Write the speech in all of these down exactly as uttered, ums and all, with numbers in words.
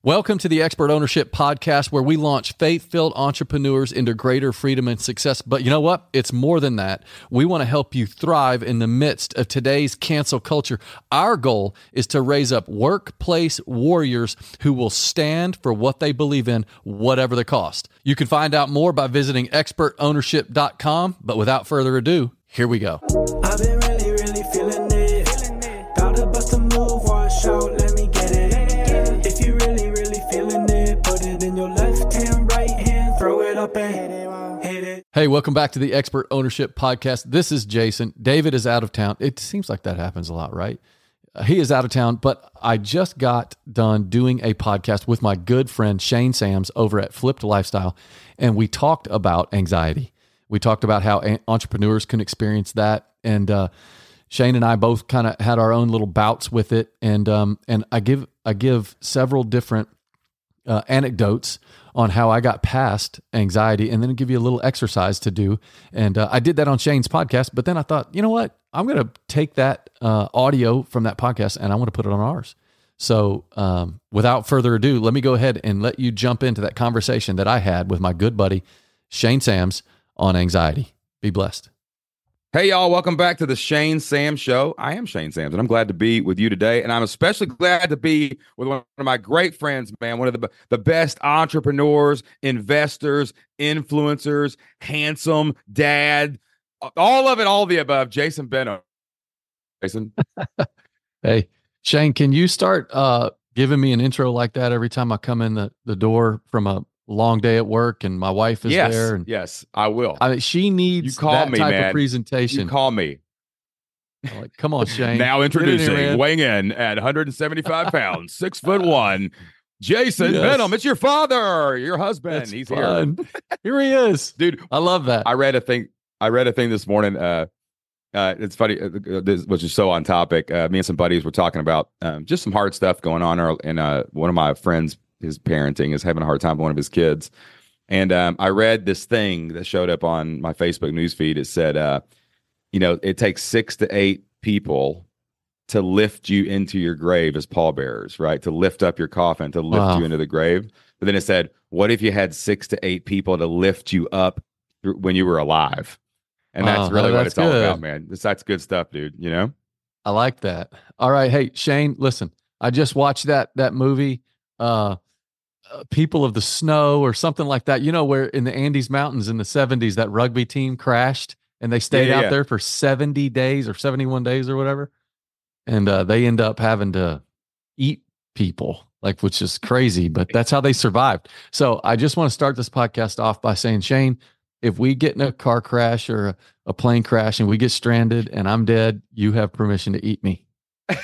Welcome to the Expert Ownership Podcast, where we launch faith-filled entrepreneurs into greater freedom and success. But you know what? It's more than that. We want to help you thrive in the midst of today's cancel culture. Our goal is to raise up workplace warriors who will stand for what they believe in, whatever the cost. You can find out more by visiting expert ownership dot com. But without further ado, here we go. I've been really, really feeling it. About to bust a move, one shot, let me get it. If you really, really feeling it, put it in your left hand, right hand, throw it up and hit it. Hey, welcome back to the Expert Ownership Podcast. This is Jason. David is out of town. It seems like that happens a lot, right? Uh, he is out of town, but I just got done doing a podcast with my good friend Shane Sams over at Flipped Lifestyle, and we talked about anxiety. We talked about how a- entrepreneurs can experience that, and uh, Shane and I both kind of had our own little bouts with it, and um, and I give I give several different uh, anecdotes on how I got past anxiety, and then give you a little exercise to do. And uh, I did that on Shane's podcast, but then I thought, you know what? I'm going to take that uh, audio from that podcast and I want to put it on ours. So um, without further ado, let me go ahead and let you jump into that conversation that I had with my good buddy Shane Sams on anxiety. Be blessed. Hey, y'all. Welcome back to the Shane Sams Show. I am Shane Sams, and I'm glad to be with you today. And I'm especially glad to be with one of my great friends, man, one of the, the best entrepreneurs, investors, influencers, handsome dad, all of it, all of the above, Jason Benham. Jason. Hey, Shane, can you start uh, giving me an intro like that every time I come in the, the door from a long day at work and my wife is yes, there? And yes, I will. I mean, she needs you call that me, type man. of presentation. You call me. I'm like, come on, Shane. Now introducing, in here, weighing in at one hundred seventy-five pounds, six foot one, Jason Yes. Benham. It's your father, your husband. That's He's fun. here. Here he is. Dude, I love that. I read a thing. I read a thing this morning. Uh, uh, it's funny, uh, this, which is so on topic. Uh, me and some buddies were talking about um, just some hard stuff going on. Or, and uh, one of my friends, his parenting is having a hard time with one of his kids. And um, I read this thing that showed up on my Facebook newsfeed. It said, uh, you know, it takes six to eight people to lift you into your grave as pallbearers, right? To lift up your coffin, to lift Wow. you into the grave. But then it said, what if you had six to eight people to lift you up when you were alive? And Wow, that's really no, what that's it's all good. about, man. That's, that's good stuff, dude. You know? I like that. All right. Hey, Shane, listen, I just watched that, that movie, uh, uh, People of the Snow or something like that, you know, where in the Andes Mountains in the seventies, that rugby team crashed and they stayed Yeah, yeah, out yeah. there for seventy days or seventy-one days or whatever. And uh, they end up having to eat people, like, which is crazy, but that's how they survived. So I just want to start this podcast off by saying, Shane, if we get in a car crash or a, a plane crash and we get stranded and I'm dead, you have permission to eat me.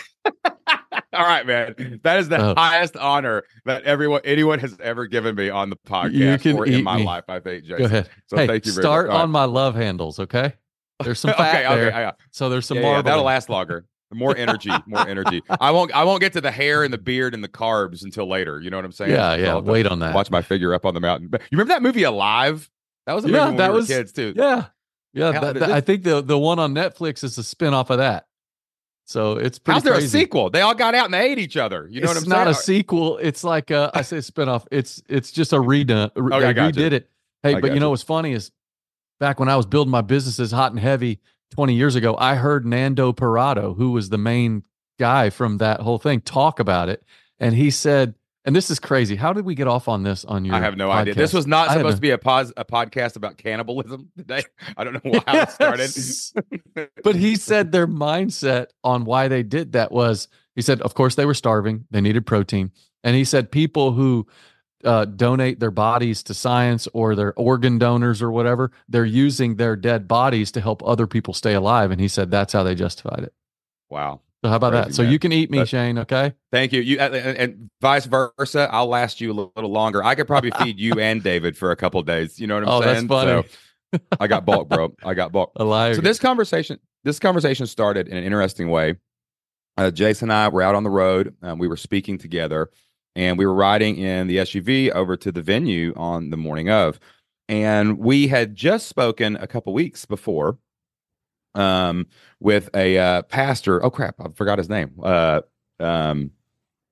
All right, man. That is the Oh. highest honor that everyone, anyone has ever given me on the podcast You can or eat in my me. life, I think, Jason. Go ahead. So hey, thank you very start much. All on my love handles, okay? There's some right. fat okay, there, okay, yeah. so there's some Yeah, yeah, marbling. that'll last longer. More energy, more energy. I won't. I won't get to the hair and the beard and the carbs until later. You know what I'm saying? Yeah, So yeah. I'll have to Wait on that. Watch my figure up on the mountain. But you remember that movie Alive? That was a movie Yeah, when that we were was kids too. Yeah, yeah. How- that- this- that- I think the the one on Netflix is a spinoff of that. So it's pretty How's there crazy. a sequel? They all got out and they ate each other. You know it's what I'm not saying? a sequel. It's like a, I say spinoff. It's it's just a redone. Re- Okay, I they got you. redid it. Hey, I but got you know you. what's funny is back when I was building my businesses hot and heavy twenty years ago, I heard Nando Parado, who was the main guy from that whole thing, talk about it, and he said, and this is crazy. How did we get off on this on your? I have no idea. This podcast? was not I had supposed no- to be a pos- a podcast about cannibalism today. I don't know how it started. Yes. But he said their mindset on why they did that was, he said, of course, they were starving. They needed protein. And he said people who uh, donate their bodies to science or their organ donors or whatever, they're using their dead bodies to help other people stay alive. And he said that's how they justified it. Wow. So how about that? Crazy, So man. you can eat me, That- Shane, okay? Thank you. You and, and vice versa. I'll last you a little, little longer. I could probably feed you and David for a couple days. You know what I'm Oh, that's saying? funny. So I got bulk, bro. I got bulk. A liar. So this conversation, this conversation started in an interesting way. Uh, Jason and I were out on the road. Um, we were speaking together, and we were riding in the S U V over to the venue on the morning of, and we had just spoken a couple weeks before, um, with a uh, pastor. Oh crap, I forgot his name. Uh, um,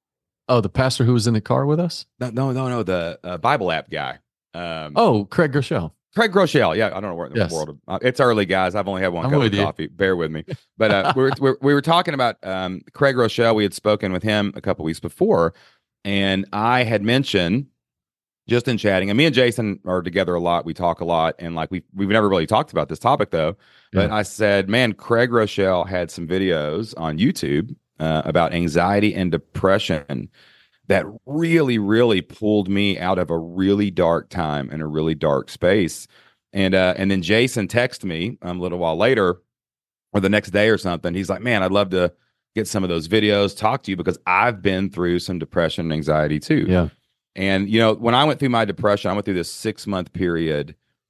Oh, the pastor who was in the car with us? No, no, no, no. The uh, Bible app guy. Um, Oh, Craig Groeschel. Craig Groeschel. Yeah, I don't know where in the Yes. world. Uh, it's early, guys. I've only had one I'm cup with of you. coffee. Bear with me. But uh, we, were, we, were, we were talking about um, Craig Groeschel. We had spoken with him a couple weeks before, and I had mentioned just in chatting, and me and Jason are together a lot. We talk a lot, and like we we've never really talked about this topic though. But Yeah. I said, man, Craig Groeschel had some videos on YouTube uh, about anxiety and depression that really, really pulled me out of a really dark time and a really dark space. And uh, and then Jason texted me um, a little while later, or the next day or something. He's like, man, I'd love to get some of those videos, talk to you, because I've been through some depression and anxiety too. Yeah. And, you know, when I went through my depression, I went through this six month period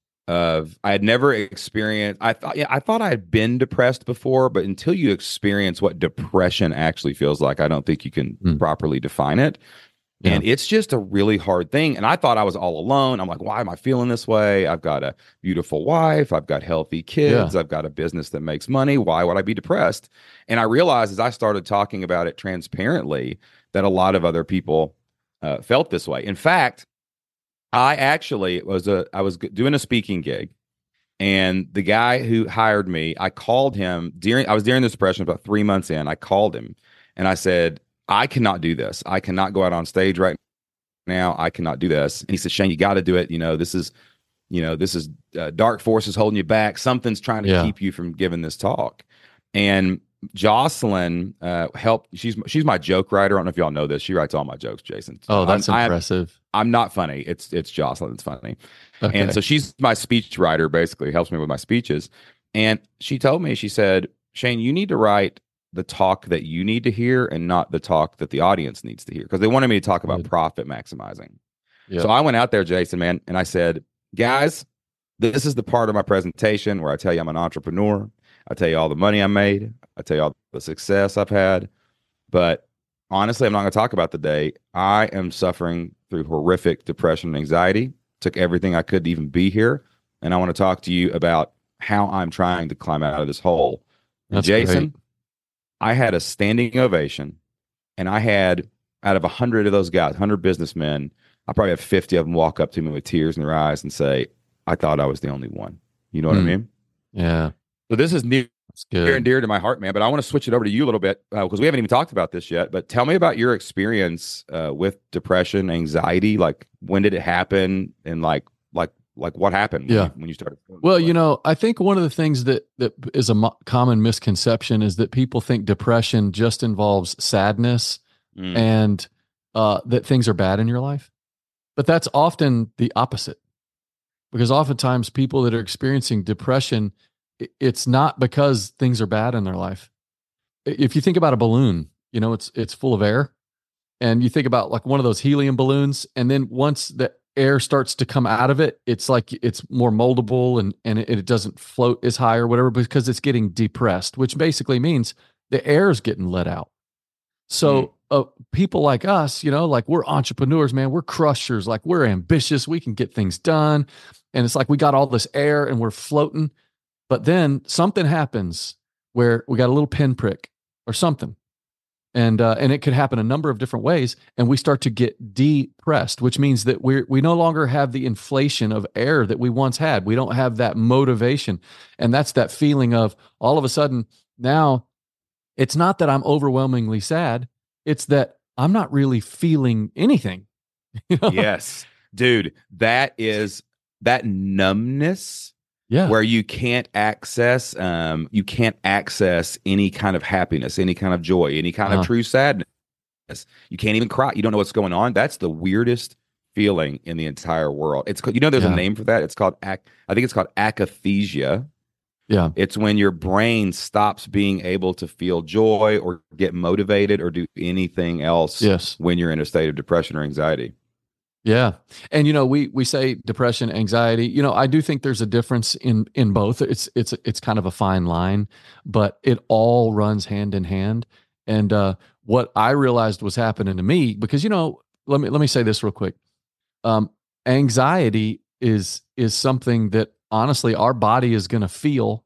of, I had never experienced, I thought, yeah, I thought I had been depressed before, but until you experience what depression actually feels like, I don't think you can Mm. properly define it. Yeah. And it's just a really hard thing. And I thought I was all alone. I'm like, why am I feeling this way? I've got a beautiful wife. I've got healthy kids. Yeah. I've got a business that makes money. Why would I be depressed? And I realized as I started talking about it transparently that a lot of other people uh, felt this way. In fact, I actually was a, I was g- doing a speaking gig, and the guy who hired me, I called him during, I was during this depression about three months in. I called him and I said, I cannot do this. I cannot go out on stage right now. I cannot do this. And he said, Shane, you got to do it. You know, this is, you know, this is uh, dark forces holding you back. Something's trying to Yeah. keep you from giving this talk. And Jocelyn uh, helped. She's she's my joke writer. I don't know if y'all know this. She writes all my jokes, Jason. Oh, that's I'm, impressive. I'm, I'm not funny. It's it's Jocelyn. It's funny. Okay. And so she's my speech writer, basically helps me with my speeches. And she told me, she said, Shane, you need to write the talk that you need to hear and not the talk that the audience needs to hear. Because they wanted me to talk about Good. profit maximizing. Yeah. So I went out there, Jason, man, and I said, guys, this is the part of my presentation where I tell you I'm an entrepreneur. I tell you all the money I made. I tell you all the success I've had. But honestly, I'm not going to talk about the day. I am suffering through horrific depression and anxiety. Took everything I could to even be here. And I want to talk to you about how I'm trying to climb out of this hole. And That's Jason, great. I had a standing ovation, and I had, out of a hundred of those guys, a hundred businessmen, I probably have fifty of them walk up to me with tears in their eyes and say, I thought I was the only one. You know what Hmm. I mean? Yeah. So this is near, That's near and good. dear to my heart, man. But I want to switch it over to you a little bit because we haven't even talked about this yet. But tell me about your experience uh, with depression, anxiety. Like, when did it happen, and like, like, like what happened? When Yeah. you, when you started. feeling Well, this way? you know, I think one of the things that that is a mo- common misconception is that people think depression just involves sadness Mm. and uh, that things are bad in your life. But that's often the opposite, because oftentimes people that are experiencing depression, i- it's not because things are bad in their life. I- If you think about a balloon, you know, it's it's full of air, and you think about like one of those helium balloons, and then once the air starts to come out of it, it's like it's more moldable, and and it, it doesn't float as high or whatever because it's getting depressed, which basically means the air is getting let out. So uh, people like us, you know, like we're entrepreneurs, man, we're crushers, like we're ambitious, we can get things done, and it's like we got all this air and we're floating, but then something happens where we got a little pinprick or something. And uh, and it could happen a number of different ways, and we start to get depressed, which means that we we no longer have the inflation of air that we once had. We don't have that motivation, and that's that feeling of all of a sudden now. It's not that I'm overwhelmingly sad; it's that I'm not really feeling anything. You know? Yes, dude, that is that numbness. Yeah. Where you can't access, um, you can't access any kind of happiness, any kind of joy, any kind Uh-huh. of true sadness. You can't even cry. You don't know what's going on. That's the weirdest feeling in the entire world. It's ca- you know, there's Yeah. a name for that. It's called ac- I think it's called akathisia. Yeah. It's when your brain stops being able to feel joy or get motivated or do anything else. Yes. When you're in a state of depression or anxiety. Yeah. And you know, we we say depression, anxiety. You know, I do think there's a difference in in both. It's it's it's kind of a fine line, but it all runs hand in hand. And uh what I realized was happening to me, because you know, let me let me say this real quick. Um anxiety is is something that honestly our body is going to feel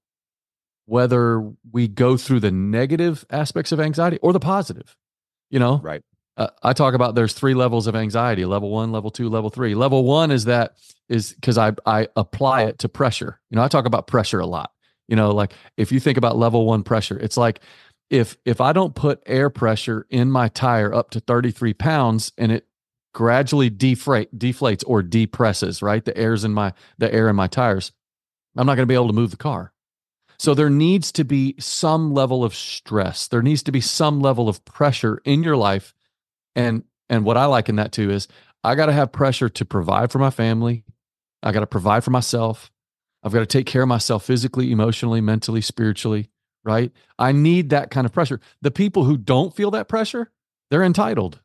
whether we go through the negative aspects of anxiety or the positive. You know? Right. uh, I talk about there's three levels of anxiety: level one, level two, level three. Level one is that is because I I apply it to pressure. You know, I talk about pressure a lot. You know, like if you think about level one pressure, it's like if if I don't put air pressure in my tire up to thirty-three pounds and it gradually deflate, deflates or depresses, right? The air's in my the air in my tires, I'm not going to be able to move the car. So there needs to be some level of stress. There needs to be some level of pressure in your life. And and what I liken that to is I got to have pressure to provide for my family. I got to provide for myself. I've got to take care of myself physically, emotionally, mentally, spiritually, right? I need that kind of pressure. The people who don't feel that pressure, they're entitled.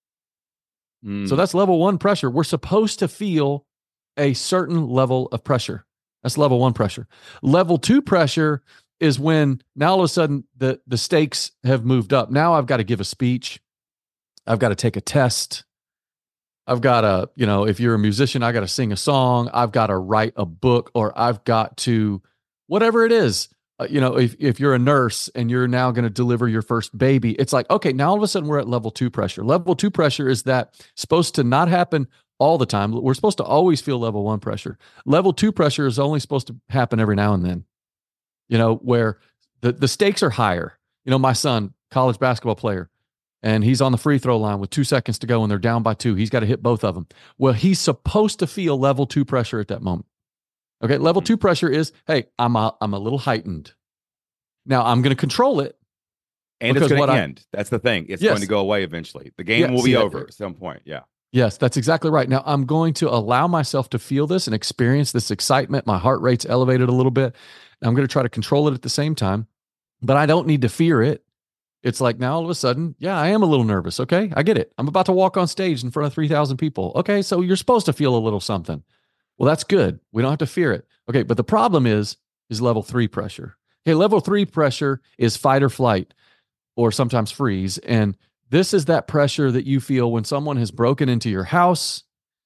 Mm. So that's level one pressure. We're supposed to feel a certain level of pressure. That's level one pressure. Level two pressure is when now all of a sudden the, the stakes have moved up. Now I've got to give a speech. I've got to take a test. I've got to, you know, if you're a musician, I got to sing a song. I've got to write a book, or I've got to, whatever it is. Uh, you know, if, if you're a nurse and you're now going to deliver your first baby, it's like, okay, now all of a sudden we're at level two pressure. Level two pressure is that supposed to not happen all the time. We're supposed to always feel level one pressure. Level two pressure is only supposed to happen every now and then, you know, where the, the stakes are higher. You know, my son, college basketball player, and he's on the free throw line with two seconds to go and they're down by two. He's got to hit both of them. Well, he's supposed to feel level two pressure at that moment. Okay. Level two pressure is, hey, I'm a, I'm a little heightened. Now I'm going to control it. And it's going to end. I, That's the thing. It's yes. going to go away eventually. The game yeah, will be see, over at some point. Yeah. Yes, that's exactly right. Now I'm going to allow myself to feel this and experience this excitement. My heart rate's elevated a little bit. I'm going to try to control it at the same time, but I don't need to fear it. It's like now all of a sudden, yeah, I am a little nervous. Okay, I get it. I'm about to walk on stage in front of three thousand people. Okay, so you're supposed to feel a little something. Well, that's good. We don't have to fear it. Okay, but the problem is, is level three pressure. Okay, level three pressure is fight or flight, or sometimes freeze. And this is that pressure that you feel when someone has broken into your house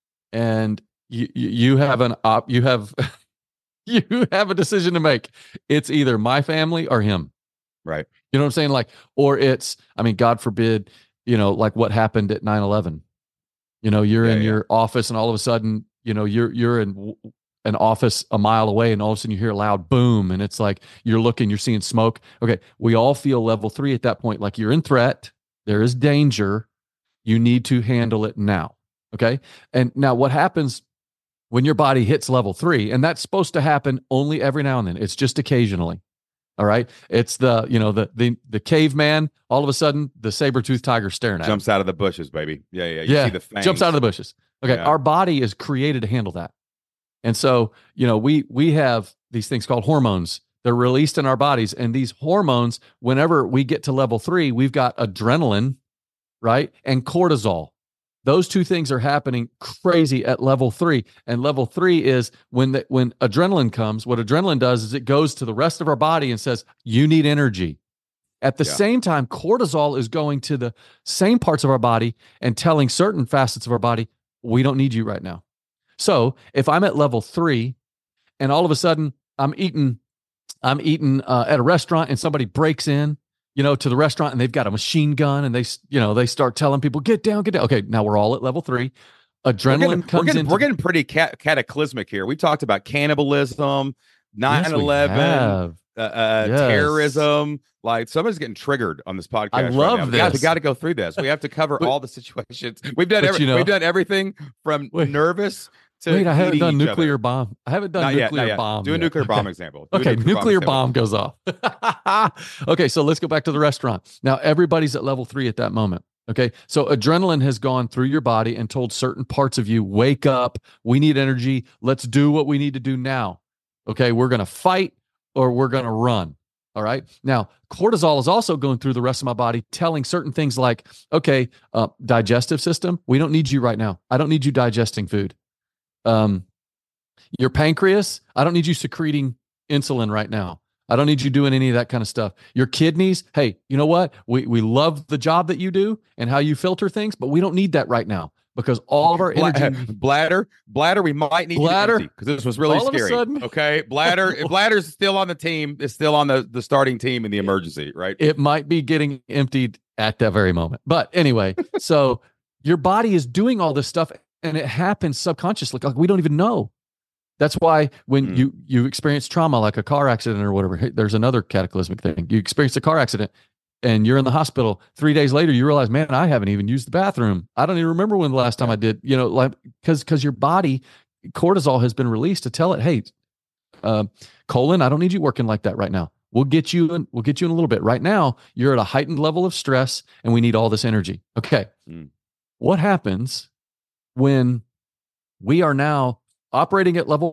and you you, you have an op, you have you have a decision to make. It's either my family or him. Right. You know what I'm saying? Like, or it's, I mean, God forbid, you know, like what happened at nine eleven. You know, you're yeah, in yeah. your office and all of a sudden, you know, you're you're in an office a mile away and all of a sudden you hear a loud boom and it's like you're looking, you're seeing smoke. Okay, we all feel level three at that point, like you're in threat. There is danger. You need to handle it now. Okay. And now what happens when your body hits level three, and that's supposed to happen only every now and then. It's just occasionally. All right. It's the, you know, the, the, the caveman, all of a sudden the saber-toothed tiger staring at Jumps him. out of the bushes, baby. Yeah. Yeah. You yeah. see the fangs. Jumps out of the bushes. Okay. Yeah. Our body is created to handle that. And so, you know, we, we have these things called hormones. They're released in our bodies. And these hormones, whenever we get to level three, we've got adrenaline, right? And cortisol. Those two things are happening crazy at level three. And level three is when the, when adrenaline comes, what adrenaline does is it goes to the rest of our body and says, you need energy. At the yeah. same time, cortisol is going to the same parts of our body and telling certain facets of our body, we don't need you right now. So if I'm at level three and all of a sudden I'm eating, I'm eating uh, at a restaurant and somebody breaks in, you know, to the restaurant and they've got a machine gun and they, you know, they start telling people, get down, get down. Okay. Now we're all at level three. Adrenaline we're getting, comes we're getting, in. We're getting pretty cat- cataclysmic here. We talked about cannibalism, nine eleven, yes, uh, uh, yes. terrorism. Like somebody's getting triggered on this podcast. I love right this. We got, we got to go through this. We have to cover but, all the situations. We've done, every, you know, we've done everything from wait, nervous to wait, I haven't done nuclear other. bomb. I haven't done not nuclear yet, bomb. Do a yet. nuclear bomb okay. example. Do okay. nuclear, Nuclear bomb, bomb goes off. Okay. So let's go back to the restaurant. Now everybody's at level three at that moment. Okay. So adrenaline has gone through your body and told certain parts of you, wake up. We need energy. Let's do what we need to do now. Okay. We're going to fight or we're going to run. All right. Now, cortisol is also going through the rest of my body, telling certain things like, okay, uh, digestive system, we don't need you right now. I don't need you digesting food. Um, your pancreas, I don't need you secreting insulin right now. I don't need you doing any of that kind of stuff. Your kidneys, hey, you know what? We we love the job that you do and how you filter things, but we don't need that right now because all of our energy. Bladder, bladder, we might need bladder because this was really scary. Sudden, okay, bladder, if bladder's still on the team, it's still on the, the starting team in the emergency, right? It might be getting emptied at that very moment. But anyway, so your body is doing all this stuff and it happens subconsciously. Like we don't even know. That's why when mm. you, you experience trauma, like a car accident or whatever, hey, there's another cataclysmic thing. You experience a car accident and you're in the hospital. Three days later, you realize, man, I haven't even used the bathroom. I don't even remember when the last time I did, you know, like, cause, cause your body, cortisol has been released to tell it, hey, uh, colon, I don't need you working like that right now. We'll get you in, we'll get you in a little bit. Right now, you're at a heightened level of stress and we need all this energy. Okay. Mm. What happens when we are now operating at level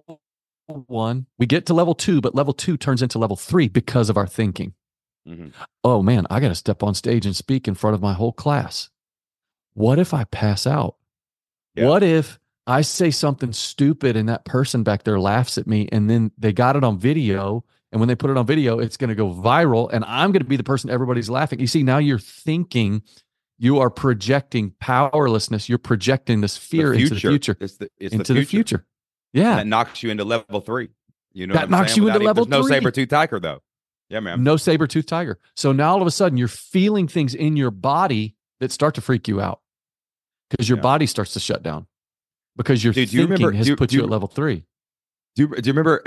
one? We get to level two, but level two turns into level three because of our thinking. Mm-hmm. Oh man, I got to step on stage and speak in front of my whole class. What if I pass out? Yeah. What if I say something stupid and that person back there laughs at me and then they got it on video? And when they put it on video, it's going to go viral and I'm going to be the person everybody's laughing. You see, now you're thinking, you are projecting powerlessness. You're projecting this fear the into the future. It's the, it's into the future. the future. Yeah. And that knocks you into level three. You know, that knocks saying? you Without into level three. No saber-tooth tiger though. Yeah, man. No saber-tooth tiger. So now all of a sudden you're feeling things in your body that start to freak you out because your yeah. body starts to shut down because your Dude, thinking remember, has do, put do, you at level three. Do you, do you remember...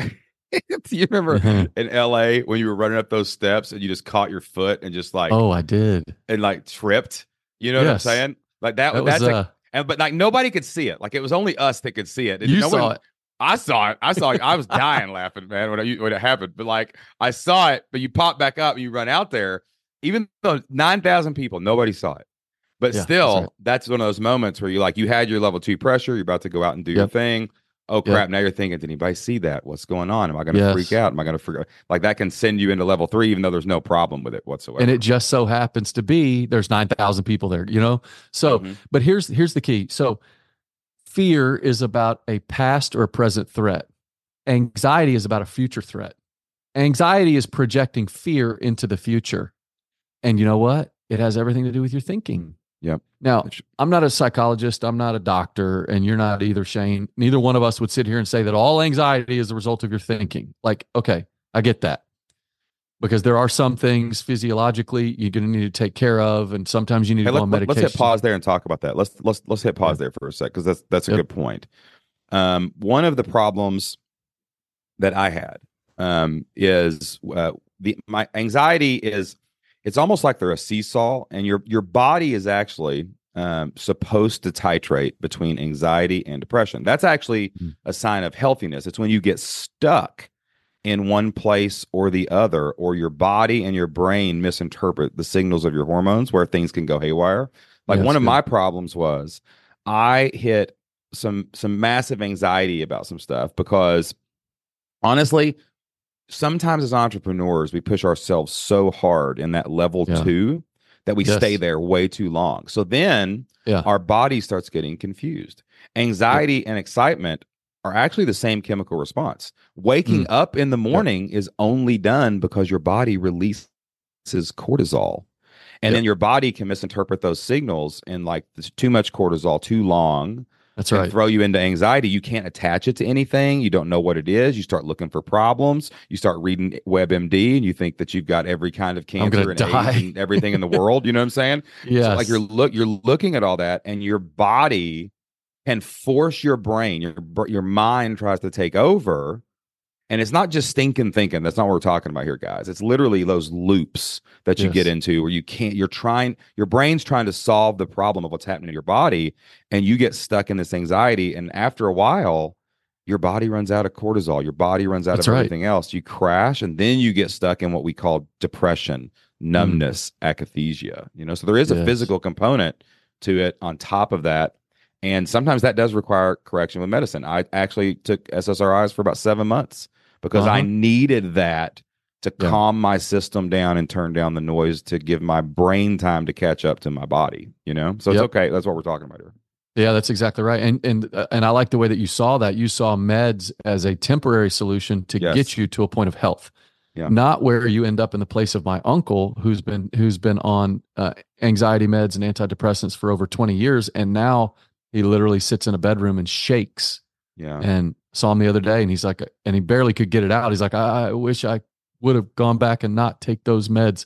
Do you remember in L A when you were running up those steps and you just caught your foot and just like oh I did and like tripped? You know yes. what I'm saying? Like that. that that's was, like, uh, and but like nobody could see it. Like it was only us that could see it. And you no saw one, it. I saw it. I saw it. I was dying laughing, man, when it, when it happened. But like I saw it. But you pop back up and you run out there, even though nine thousand people, nobody saw it. But yeah, still, that's, right. that's one of those moments where you like you had your level two pressure. You're about to go out and do yep. your thing. Oh crap! Yep. Now you're thinking, did anybody see that? What's going on? Am I going to yes. freak out? Am I going to freak out? Like that can send you into level three, even though there's no problem with it whatsoever. And it just so happens to be there's nine thousand people there, you know. So, mm-hmm. but here's here's the key. So, fear is about a past or present threat. Anxiety is about a future threat. Anxiety is projecting fear into the future, and you know what? It has everything to do with your thinking. Yep. Now, I'm not a psychologist. I'm not a doctor, and you're not either, Shane. Neither one of us would sit here and say that all anxiety is the result of your thinking. Like, okay, I get that. Because there are some things physiologically you're going to need to take care of, and sometimes you need hey, to go let, on medication. Let's hit pause there and talk about that. Let's let's let's hit pause there for a sec because that's that's a yep. good point. Um, one of the problems that I had um, is uh, the my anxiety is. It's almost like they're a seesaw, and your your body is actually um, supposed to titrate between anxiety and depression. That's actually mm. a sign of healthiness. It's when you get stuck in one place or the other, or your body and your brain misinterpret the signals of your hormones, where things can go haywire. Like yes, one of good. my problems was I hit some some massive anxiety about some stuff because honestly, sometimes as entrepreneurs, we push ourselves so hard in that level yeah. two that we yes. stay there way too long. So then yeah. our body starts getting confused. Anxiety yeah. and excitement are actually the same chemical response. Waking mm. up in the morning yeah. is only done because your body releases cortisol. And yeah. then your body can misinterpret those signals and like this too much cortisol, too long. That's right. Throw you into anxiety. You can't attach it to anything. You don't know what it is. You start looking for problems. You start reading WebMD, and you think that you've got every kind of cancer and die. AIDS and everything in the world. You know what I'm saying? Yeah. So like you're look, you're looking at all that, and your body can force your brain. Your your mind tries to take over, and it's not just stinking thinking. That's not what we're talking about here, guys. It's literally those loops that you yes. get into where you can't. You're trying. Your brain's trying to solve the problem of what's happening in your body, and you get stuck in this anxiety. And after a while, your body runs out of cortisol. Your body runs out That's of right. everything else. You crash, and then you get stuck in what we call depression, numbness, mm. akathisia. You know, so there is a yes. physical component to it on top of that. And sometimes that does require correction with medicine. I actually took S S R Is for about seven months because uh-huh. I needed that to yeah. calm my system down and turn down the noise to give my brain time to catch up to my body, you know? So it's yep. okay. That's what we're talking about here. Yeah, that's exactly right. And and uh, and I like the way that you saw that. You saw meds as a temporary solution to yes. get you to a point of health. Yeah. Not where you end up in the place of my uncle who's been who's been on uh, anxiety meds and antidepressants for over twenty years, and now he literally sits in a bedroom and shakes. Yeah. And saw him the other day, and he's like, and he barely could get it out. He's like, I, I wish I would have gone back and not take those meds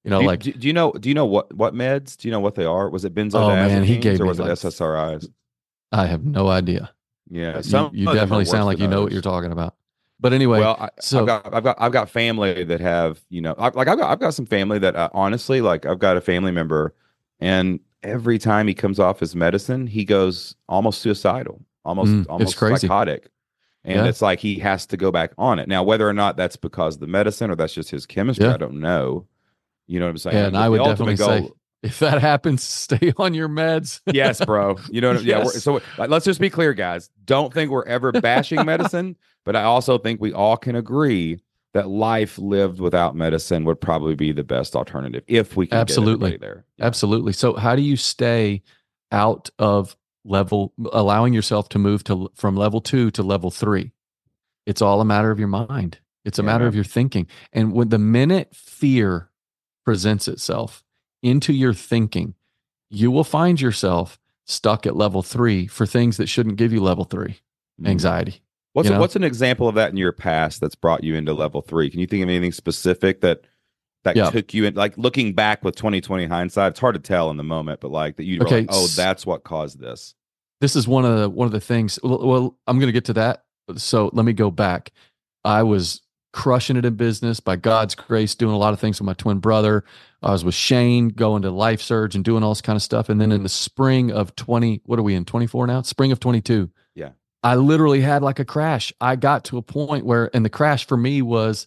You know, Do you, like, do, do you know? Do you know what what meds? Do you know what they are? Was it oh man, he benzodiazepines gave or me was it like, S S R Is? I have no idea. Yeah, You some you of them are definitely sound worse like than you know what you're others. talking about. But anyway, Well, I, I've so got I've got I've got family that have, you know, I, like I've got I've got some family that uh, honestly, like I've got a family member, and every time he comes off his medicine, he goes almost suicidal, almost mm, it's almost crazy. psychotic. And Yeah, it's like he has to go back on it. Now, whether or not that's because of the medicine or that's just his chemistry, yeah, I don't know. You know what I'm yeah. saying? And But I the would ultimate definitely say, goal, if that happens, stay on your meds. yes, bro. You know, what, yeah. We're, Yes, so like, let's just be clear, guys. Don't think we're ever bashing medicine, but I also think we all can agree that life lived without medicine would probably be the best alternative if we can get everybody absolutely, there. Yeah. absolutely. So, how do you stay out of level, allowing yourself to move to from level two to level three? It's all a matter of your mind. It's a Yeah, matter of man. your thinking. And when the minute fear presents itself into your thinking, you will find yourself stuck at level three for things that shouldn't give you level three Mm. anxiety. What's you a, know? what's an example of that in your past that's brought you into level three? Can you think of anything specific that that Yeah. took you in? Like looking back with twenty twenty hindsight, it's hard to tell in the moment, but like that you were Okay. like, oh, s- that's what caused this. This is one of the one of the things. Well, well I'm going to get to that. So let me go back. I was crushing it in business by God's grace, doing a lot of things with my twin brother. I was with Shane, going to Life Surge and doing all this kind of stuff. And then in the spring of twenty, what are we in? twenty-four now? Spring of twenty-two. Yeah. I literally had like a crash. I got to a point where, and the crash for me was,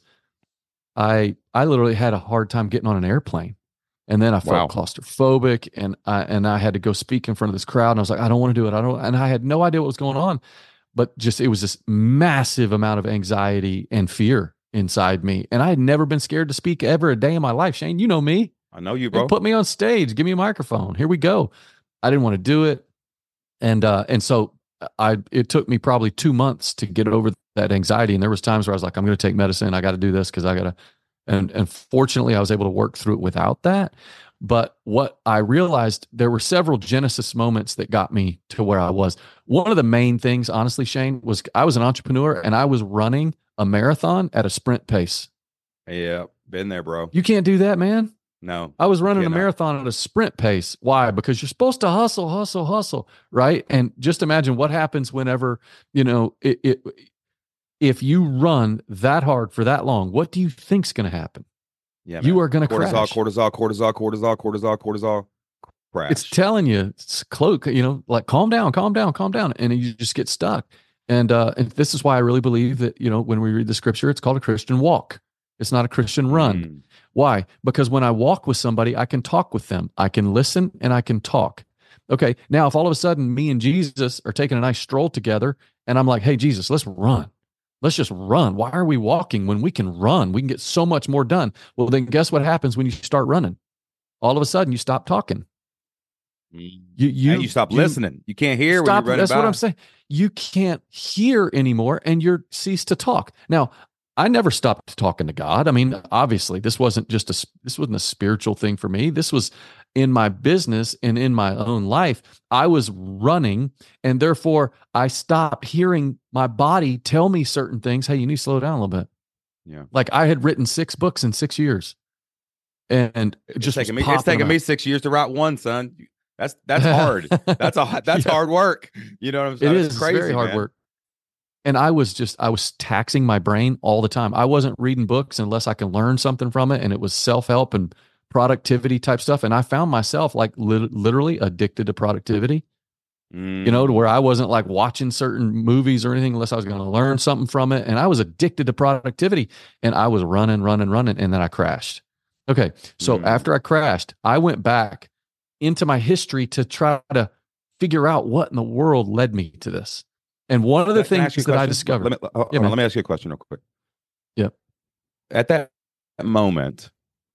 I I literally had a hard time getting on an airplane, and then I felt Wow. claustrophobic, and I and I had to go speak in front of this crowd, and I was like, I don't want to do it. I don't, and I had no idea what was going on, but just it was this massive amount of anxiety and fear inside me, and I had never been scared to speak ever a day in my life. Shane, you know me. I know you, Hey, bro. put me on stage, give me a microphone. Here we go. I didn't want to do it, and uh, and so I it took me probably two months to get over that anxiety. And there was times where I was like, I'm going to take medicine. I got to do this because I got to. And and fortunately, I was able to work through it without that. But what I realized, there were several Genesis moments that got me to where I was. One of the main things, honestly, Shane, was I was an entrepreneur and I was running a marathon at a sprint pace. Yeah, been there, bro. You can't do that, man. No, I was running a cannot. marathon at a sprint pace. Why? Because you're supposed to hustle, hustle, hustle, right? And just imagine what happens whenever, you know, it, it if you run that hard for that long, what do you think's going to happen? Yeah, You man. are going to cortisol, crash. cortisol, cortisol, cortisol, cortisol, cortisol, crash. It's telling you, it's cloak, you know, like calm down, calm down, calm down. And you just get stuck. And, uh, and this is why I really believe that, you know, when we read the scripture, it's called a Christian walk. It's not a Christian run. Mm. Why? Because when I walk with somebody, I can talk with them. I can listen and I can talk. Okay. Now, if all of a sudden me and Jesus are taking a nice stroll together and I'm like, hey, Jesus, let's run. Let's just run. Why are we walking when we can run? We can get so much more done. Well, then guess what happens when you start running? All of a sudden you stop talking. You, You you, you stop you listening. You can't hear when stop. you're running That's by. what I'm saying. You can't hear anymore and you're cease to talk. Now, I never stopped talking to God. I mean, obviously, this wasn't just a this wasn't a spiritual thing for me. This was in my business and in my own life. I was running, and therefore I stopped hearing my body tell me certain things. Hey, you need to slow down a little bit. Yeah. Like I had written six books in six years, and it It's just taking was me. It's popping taking them me out. six years to write one, son. That's that's hard. That's a that's Yeah. hard work. You know what I'm It saying? is It's it's crazy, very hard man. work. And I was just, I was taxing my brain all the time. I wasn't reading books unless I can learn something from it. And it was self-help and productivity type stuff. And I found myself like lit- literally addicted to productivity, you know, to where I wasn't like watching certain movies or anything unless I was going to learn something from it. And I was addicted to productivity and I was running, running, running. And then I crashed. Okay. So Mm. after I crashed, I went back into my history to try to figure out what in the world led me to this. And one of the Can I ask you things a that I question? discovered, Let me, hold Yeah, on, man. let me ask you a question real quick. Yep. At that moment,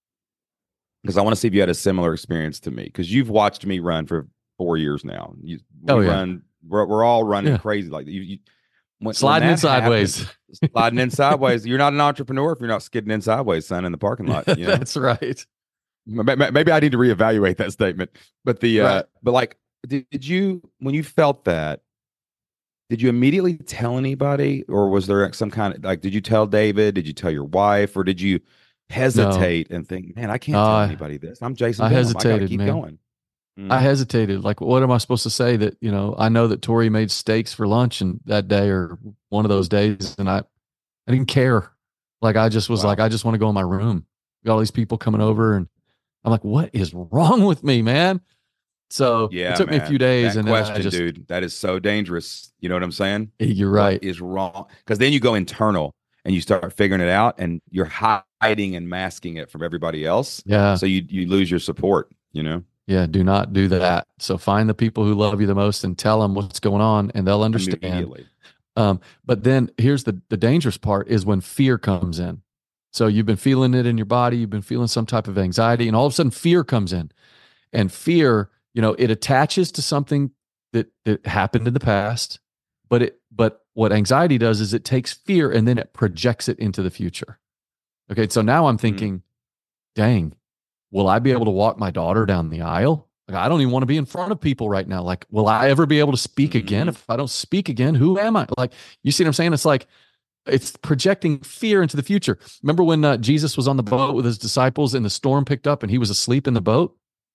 because I want to see if you had a similar experience to me, because you've watched me run for four years now. You, we Oh, yeah. run, we're, we're all running Yeah. crazy like you. you when, sliding when in that sideways. happens, sliding in sideways. You're not an entrepreneur if you're not skidding in sideways, son, in the parking lot. You know? That's right. Maybe maybe I need to reevaluate that statement. But the uh, Right. but like, did, did you when you felt that? Did you immediately tell anybody, or was there some kind of like? Did you tell David? Did you tell your wife, or did you hesitate and think, man, I can't No, tell I- anybody this. I'm Jason. I Billum. I got to hesitated, keep man. going. Mm. I hesitated. Like, what am I supposed to say? That, you know, I know that Tori made steaks for lunch and that day or one of those days, and I, I didn't care. Like, I just was Wow. like, I just want to go in my room. Got all these people coming over, and I'm like, what is wrong with me, man? So Yeah, it took me a man. few days, That and then question, I just, dude, that is so dangerous. You know what I'm saying? you're right. What is wrong? Because then you go internal and you start figuring it out, and you're hiding and masking it from everybody else. Yeah. So you you lose your support. You know, Yeah. Do not do that. So find the people who love you the most and tell them what's going on, and they'll understand. immediately. Um, but then here's the the dangerous part is when fear comes in. So you've been feeling it in your body, you've been feeling some type of anxiety, and all of a sudden fear comes in. And fear, you know, it attaches to something that that happened in the past, but it but what anxiety does is it takes fear and then it projects it into the future. Okay, so now I'm thinking, dang, will I be able to walk my daughter down the aisle? Like, I don't even want to be in front of people right now. Like, will I ever be able to speak again? Mhm. If I don't speak again, who am I? Like, you see what I'm saying? It's like, it's projecting fear into the future. Remember when uh, Jesus was on the boat with his disciples and the storm picked up and he was asleep in the boat?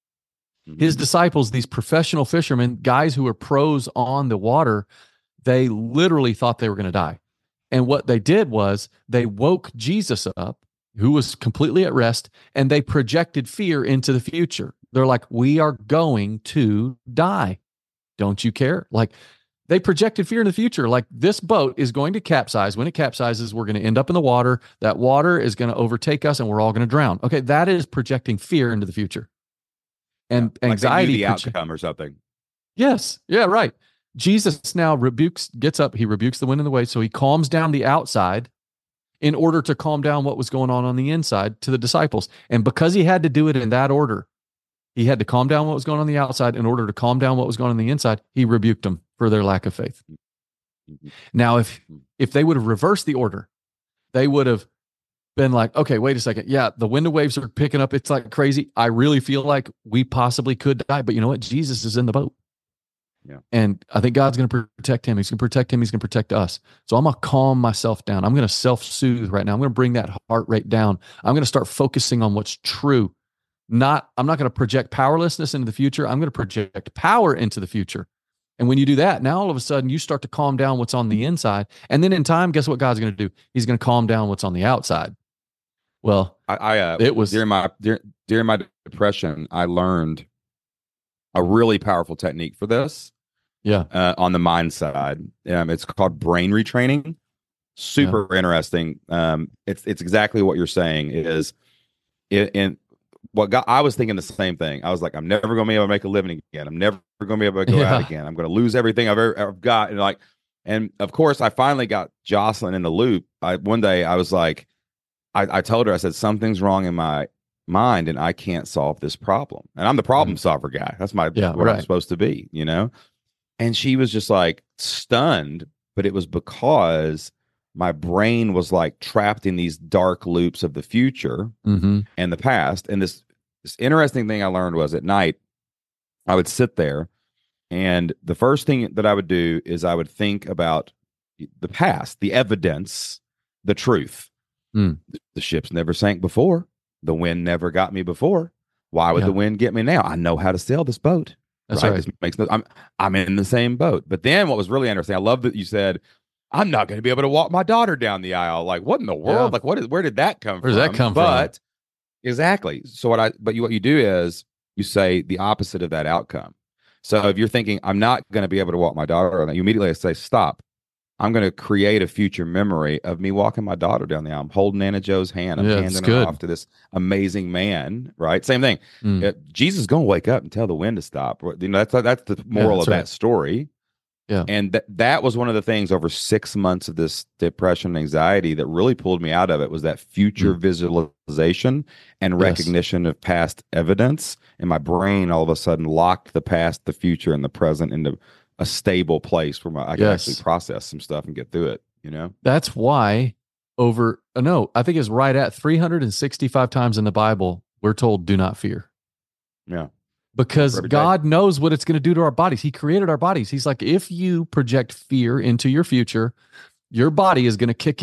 Mhm. His disciples, these professional fishermen, guys who were pros on the water, they literally thought they were going to die. And what they did was they woke Jesus up, who was completely at rest, and they projected fear into the future. They're like, we are going to die. Don't you care? Like, they projected fear in the future. Like, this boat is going to capsize. When it capsizes, we're going to end up in the water. That water is going to overtake us and we're all going to drown. Okay, that is projecting fear into the future. And Like they knew anxiety. the proje- outcome or something. Yes. Yeah, right. Jesus now rebukes, gets up, he rebukes the wind and the waves. So he calms down the outside in order to calm down what was going on on the inside to the disciples. And because he had to do it in that order, he had to calm down what was going on the outside in order to calm down what was going on the inside. He rebuked them for their lack of faith. Mhm. Now, if if they would have reversed the order, they would have been like, okay, wait a second. Yeah, the wind and waves are picking up. It's like crazy. I really feel like we possibly could die. But you know what? Jesus is in the boat. Yeah. And I think God's going to protect him. He's going to protect him. He's going to protect us. So I'm going to calm myself down. I'm going to self-soothe right now. I'm going to bring that heart rate down. I'm going to start focusing on what's true. Not, I'm not going to project powerlessness into the future. I'm going to project power into the future. And when you do that, now all of a sudden you start to calm down what's on the inside. And then in time, guess what God's going to do? He's going to calm down what's on the outside. Well, I, I uh, it was during my during, during my depression, I learned a really powerful technique for this. Yeah. Uh, on the mind side, um, it's called brain retraining. Super interesting. Um, it's it's exactly what you're saying. Is in, in what got, I was thinking the same thing. I was like, I'm never going to be able to make a living again. I'm never going to be able to go Yeah. out again. I'm going to lose everything I've ever I've got. And like, and of course, I finally got Jocelyn in the loop. I one day I was like, I, I told her, I said, something's wrong in my mind and I can't solve this problem. And I'm the problem solver guy. That's my Yeah, what right. I'm supposed to be, you know? And she was just like stunned, but it was because my brain was like trapped in these dark loops of the future Mm-hmm. and the past. And this this interesting thing I learned was at night, I would sit there, and the first thing that I would do is I would think about the past, the evidence, the truth. Mm. The ships never sank before. The wind never got me before. Why would Yeah. the wind get me now? I know how to sail this boat. That's right. right. This makes no, I'm I'm in the same boat. But then what was really interesting, I love that you said, I'm not going to be able to walk my daughter down the aisle. Like, what in the world? Yeah. Like, what is where did that come Where from? does that come from? But exactly. So what I but you what you do is you say the opposite of that outcome. So if you're thinking, I'm not going to be able to walk my daughter, you immediately say, stop. I'm going to create a future memory of me walking my daughter down the aisle. I'm holding Anna Joe's hand. I'm Yeah, that's handing her good. off to this amazing man, right? Same thing. Mm. Uh, Jesus is going to wake up and tell the wind to stop. You know, that's that's the moral that's of right. that story. Yeah. And that that was one of the things over six months of this depression and anxiety that really pulled me out of it was that future Mm. visualization and Yes. recognition of past evidence. And my brain all of a sudden locked the past, the future, and the present into a stable place where my, I can Yes. actually process some stuff and get through it, you know? That's why over, uh, no, I think it's right at three hundred sixty-five times in the Bible, we're told, do not fear. Yeah. Because For every day. God knows what it's going to do to our bodies. He created our bodies. He's like, if you project fear into your future, your body is going to kick in.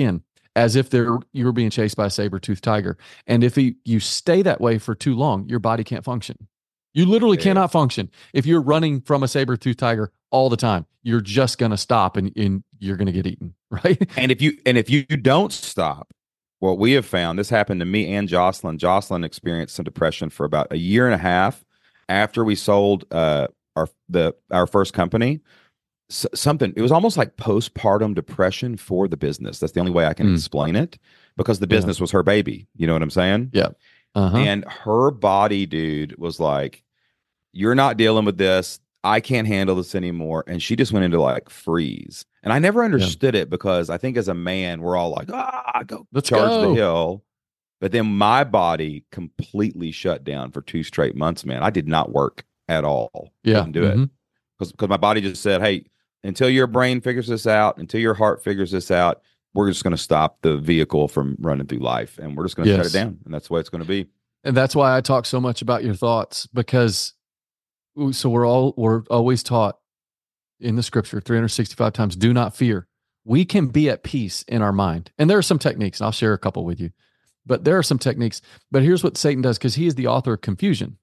as if they're you were being chased by a saber-toothed tiger. And if you, you stay that way for too long, your body can't function. You literally Yeah. cannot function. If you're running from a saber-toothed tiger all the time, you're just going to stop and, and you're going to get eaten, right? And if you and if you don't stop, what we have found, this happened to me and Jocelyn. Jocelyn experienced some depression for about a year and a half after we sold uh, our the our first company. S- something it was almost like postpartum depression for the business. That's the only way I can Mm. explain it, because the business Yeah. was her baby. You know what I'm saying? Yeah. Uh-huh. And her body, dude, was like, "You're not dealing with this. I can't handle this anymore." And she just went into like freeze. And I never understood it, because I think as a man, we're all like, ah, go Let's charge go. the hill. But then my body completely shut down for two straight months, man. I did not work at all. Yeah. Couldn't do it. Mhm. Because because my body just said, hey, until your brain figures this out, until your heart figures this out, we're just going to stop the vehicle from running through life. And we're just going to shut Yes. it down. And that's the way it's going to be. And that's why I talk so much about your thoughts, because so we're all we're always taught in the scripture three hundred sixty-five times, do not fear. We can be at peace in our mind. And there are some techniques, and I'll share a couple with you. But there are some techniques. But here's what Satan does, because he is the author of confusion.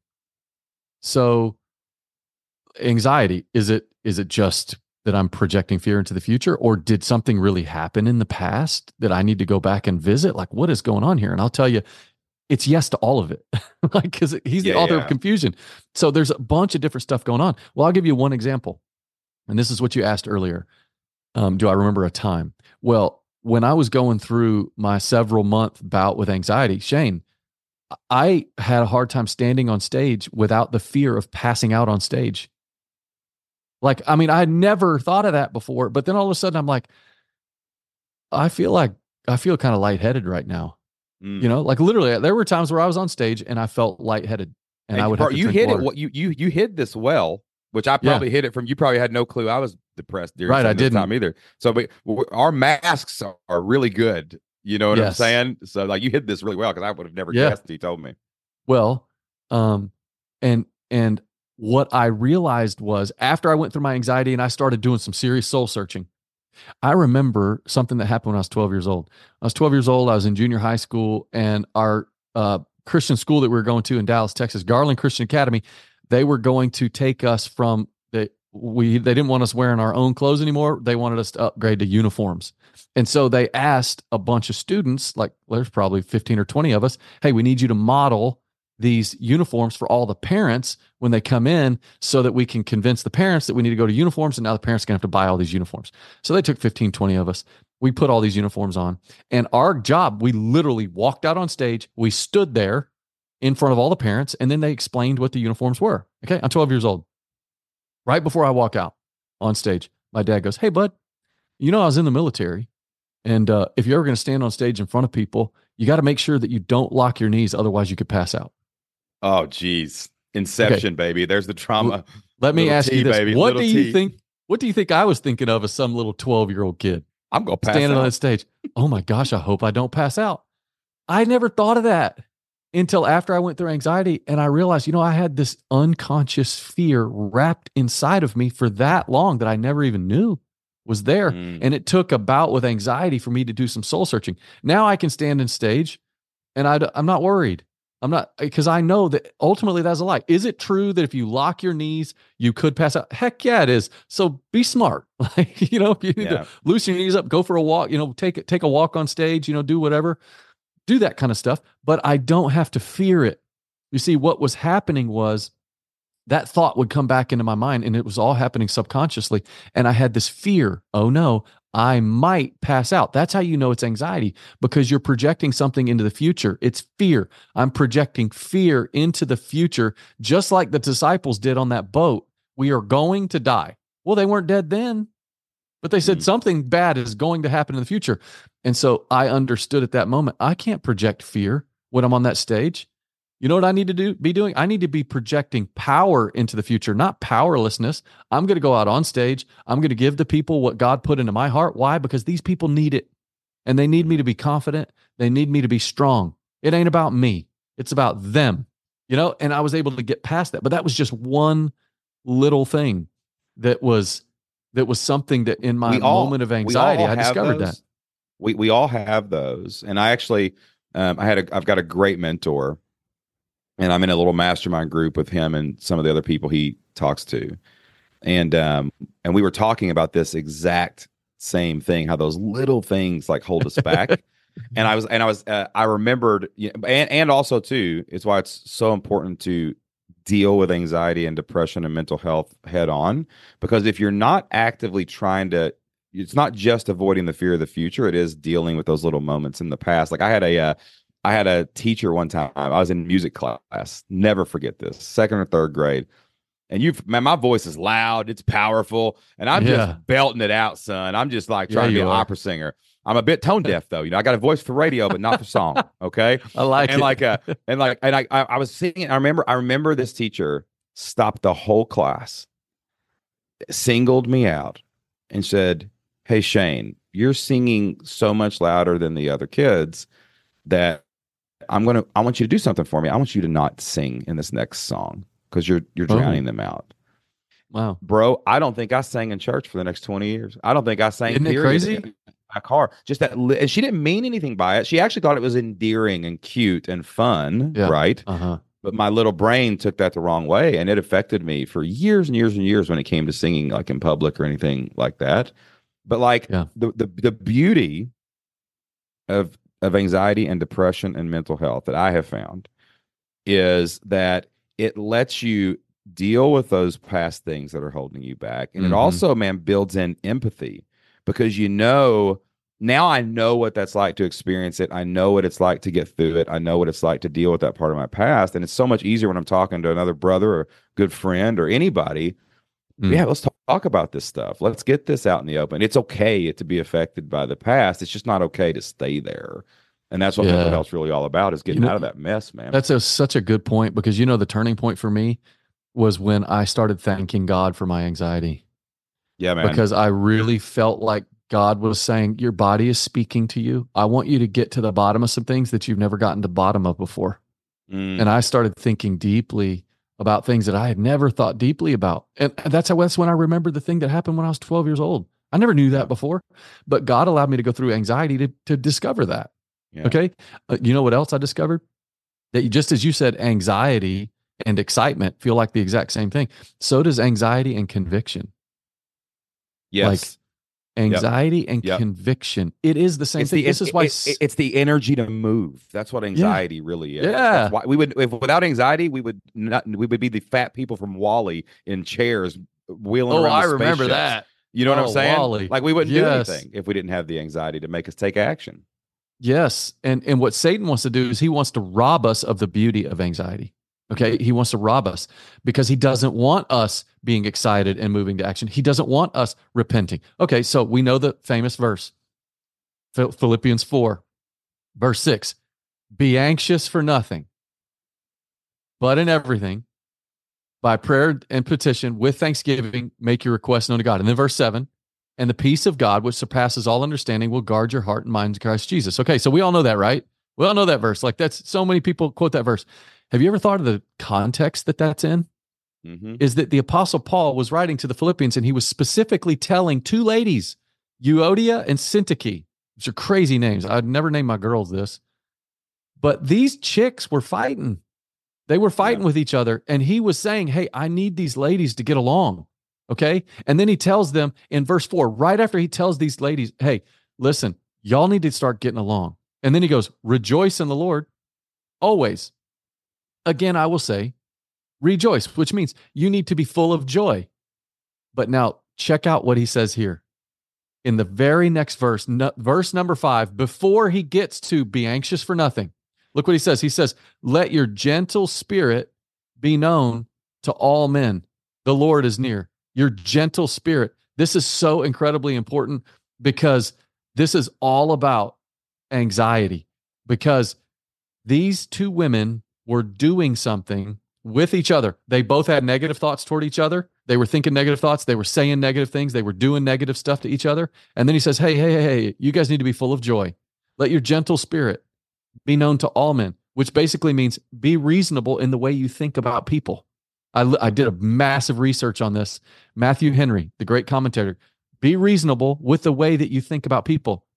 So anxiety, is it is it just that I'm projecting fear into the future, or did something really happen in the past that I need to go back and visit? Like, what is going on here? And I'll tell you, it's yes to all of it. Like, because he's the Yeah, author yeah. of confusion. So there's a bunch of different stuff going on. Well, I'll give you one example. And this is what you asked earlier. Um, do I remember a time? Well, when I was going through my several month bout with anxiety, Shane, I had a hard time standing on stage without the fear of passing out on stage. Like, I mean, I had never thought of that before, but then all of a sudden I'm like, I feel like, I feel kind of lightheaded right now. Mm. You know, like literally there were times where I was on stage and I felt lightheaded and Hey, I would bro, have to you drink hit water. it. What you you you hid this well, which I probably hit it from. You probably had no clue I was depressed during Right, some I of this didn't. time either. So, but w- our masks are, are really good. You know what I'm Yes. saying? So, like, you hid this really well, because I would have never Yeah. guessed. He told me. Well, um, and and what I realized was after I went through my anxiety and I started doing some serious soul searching, I remember something that happened when I was twelve years old. I was twelve years old. I was in junior high school, and our uh, Christian school that we were going to in Dallas, Texas, Garland Christian Academy, they were going to take us from the we. They didn't want us wearing our own clothes anymore. They wanted us to upgrade to uniforms, and so they asked a bunch of students, like there's probably fifteen or twenty of us, hey, we need you to model these uniforms for all the parents when they come in, so that we can convince the parents that we need to go to uniforms, and now the parents are going to have to buy all these uniforms. So they took fifteen, twenty of us. We put all these uniforms on, and our job, we literally walked out on stage. We stood there in front of all the parents, and then they explained what the uniforms were. Okay. I'm twelve years old. Right before I walk out on stage, my dad goes, hey, bud, you know, I was in the military. And uh, if you're ever going to stand on stage in front of people, you got to make sure that you don't lock your knees. Otherwise, you could pass out. Oh, geez, Inception, baby. There's the trauma. Let me Little ask T, you this. baby, What little do you T. think? What do you think I was thinking of as some little twelve-year-old kid I'm gonna pass standing out. on that stage? Oh my gosh, I hope I don't pass out. I never thought of that until after I went through anxiety, and I realized, you know, I had this unconscious fear wrapped inside of me for that long that I never even knew was there. Mm. And it took a bout with anxiety for me to do some soul searching. Now I can stand on stage, and I, I'm not worried. I'm not, because I know that ultimately that's a lie. Is it true that if you lock your knees, you could pass out? Heck yeah, it is. So be smart. Like, you know, if you need Yeah. to loosen your knees up, go for a walk, you know, take take a walk on stage, you know, do whatever, do that kind of stuff. But I don't have to fear it. You see, what was happening was that thought would come back into my mind, and it was all happening subconsciously. And I had this fear. Oh no, I might pass out. That's how you know it's anxiety, because you're projecting something into the future. It's fear. I'm projecting fear into the future, just like the disciples did on that boat. We are going to die. Well, they weren't dead then, but they said Mm. something bad is going to happen in the future. And so I understood at that moment, I can't project fear when I'm on that stage. You know what I need to do? Be doing? I need to be projecting power into the future, not powerlessness. I'm going to go out on stage. I'm going to give the people what God put into my heart. Why? Because these people need it, and they need me to be confident. They need me to be strong. It ain't about me. It's about them, you know? And I was able to get past that, but that was just one little thing that was, that was something that in my We all- moment of we anxiety, all I have discovered those. that. we we all have those. And I actually, um, I had a, I've got a great mentor, and I'm in a little mastermind group with him and some of the other people he talks to, and um, and we were talking about this exact same thing, how those little things like hold us back. And I was, and I was, uh, I remembered, you know, and and also too, it's why it's so important to deal with anxiety and depression and mental health head on, because if you're not actively trying to, it's not just avoiding the fear of the future, it is dealing with those little moments in the past. Like I had a uh, I had a teacher one time, I was in music class, never forget this, second or third grade, and you've, man, my voice is loud, it's powerful, and I'm Yeah. just belting it out, son. I'm just like Yeah, trying to be you an are. opera singer. I'm a bit tone deaf though, you know. I got a voice for radio, but not for song. Okay, I like and it. like uh, and like and I I, I was singing. I remember I remember this teacher stopped the whole class, singled me out, and said, "Hey Shane, you're singing so much louder than the other kids that I'm gonna. I want you to do something for me. I want you to not sing in this next song because you're you're Oh. drowning them out." Wow. Bro, I don't think I sang in church for the next twenty years. I don't think I sang. Isn't it period, crazy? in my car. Just that, li- and she didn't mean anything by it. She actually thought it was endearing and cute and fun, Yeah. right? Uh-huh. But my little brain took that the wrong way, and it affected me for years and years and years when it came to singing, like in public or anything like that. But like Yeah. the the the beauty of of anxiety and depression and mental health that I have found is that it lets you deal with those past things that are holding you back. And Mhm. it also, man, builds in empathy, because you know, now I know what that's like to experience it. I know what it's like to get through it. I know what it's like to deal with that part of my past. And it's so much easier when I'm talking to another brother or good friend or anybody. Mm. Yeah, let's talk, talk about this stuff. Let's get this out in the open. It's okay to be affected by the past. It's just not okay to stay there. And that's what Yeah. mental health's really all about, is getting You know, out of that mess, man. That's a, such a good point, because you know the turning point for me was when I started thanking God for my anxiety, Yeah, man. because I really felt like God was saying, your body is speaking to you. I want you to get to the bottom of some things that you've never gotten to the bottom of before. Mm. And I started thinking deeply about things that I had never thought deeply about. And that's how, that's when I remembered the thing that happened when I was twelve years old. I never knew that before, but God allowed me to go through anxiety to, to discover that. Yeah. Okay. Uh, you know what else I discovered? That you, just as you said, anxiety and excitement feel like the exact same thing. So does anxiety and conviction. Yes. Anxiety and Yep. conviction. It is the same It's thing. the, this it's, is why it- it- it's the energy to move. That's what anxiety really is. Yeah. That's why we would, if without anxiety, we would not, we would be the fat people from Wall-E in chairs wheeling Oh, around. I the remember spaceships. that. You know what Oh, I'm saying? Wall-E. Like we wouldn't Yes. do anything if we didn't have the anxiety to make us take action. Yes. And and what Satan wants to do is he wants to rob us of the beauty of anxiety. Okay. He wants to rob us because he doesn't want us being excited and moving to action. He doesn't want us repenting. Okay. So we know the famous verse, Phil- Philippians four, verse six, be anxious for nothing, but in everything, by prayer and petition with thanksgiving, make your requests known to God. And then verse seven, and the peace of God, which surpasses all understanding, will guard your heart and mind in Christ Jesus. Okay, so we all know that, right? We all know that verse. Like that's, so many people quote that verse. Have you ever thought of the context that that's in? Mm-hmm. Is that the Apostle Paul was writing to the Philippians, and he was specifically telling two ladies, Euodia and Syntyche, which are crazy names. I'd never name my girls this. But these chicks were fighting. They were fighting Yeah. with each other. And he was saying, hey, I need these ladies to get along. Okay. And then he tells them in verse four, right after he tells these ladies, hey, listen, y'all need to start getting along. And then he goes, rejoice in the Lord always. Again, I will say, rejoice, which means you need to be full of joy. But now check out what he says here in the very next verse, no, verse number five, before he gets to be anxious for nothing. Look what he says. He says, let your gentle spirit be known to all men. The Lord is near. Your gentle spirit. This is so incredibly important because this is all about anxiety, because these two women were doing something with each other. They both had negative thoughts toward each other. They were thinking negative thoughts. They were saying negative things. They were doing negative stuff to each other. And then he says, hey, hey, hey, hey, you guys need to be full of joy. Let your gentle spirit be known to all men, which basically means be reasonable in the way you think about people. I, I did a massive research on this. Matthew Henry, the great commentator, be reasonable with the way that you think about people.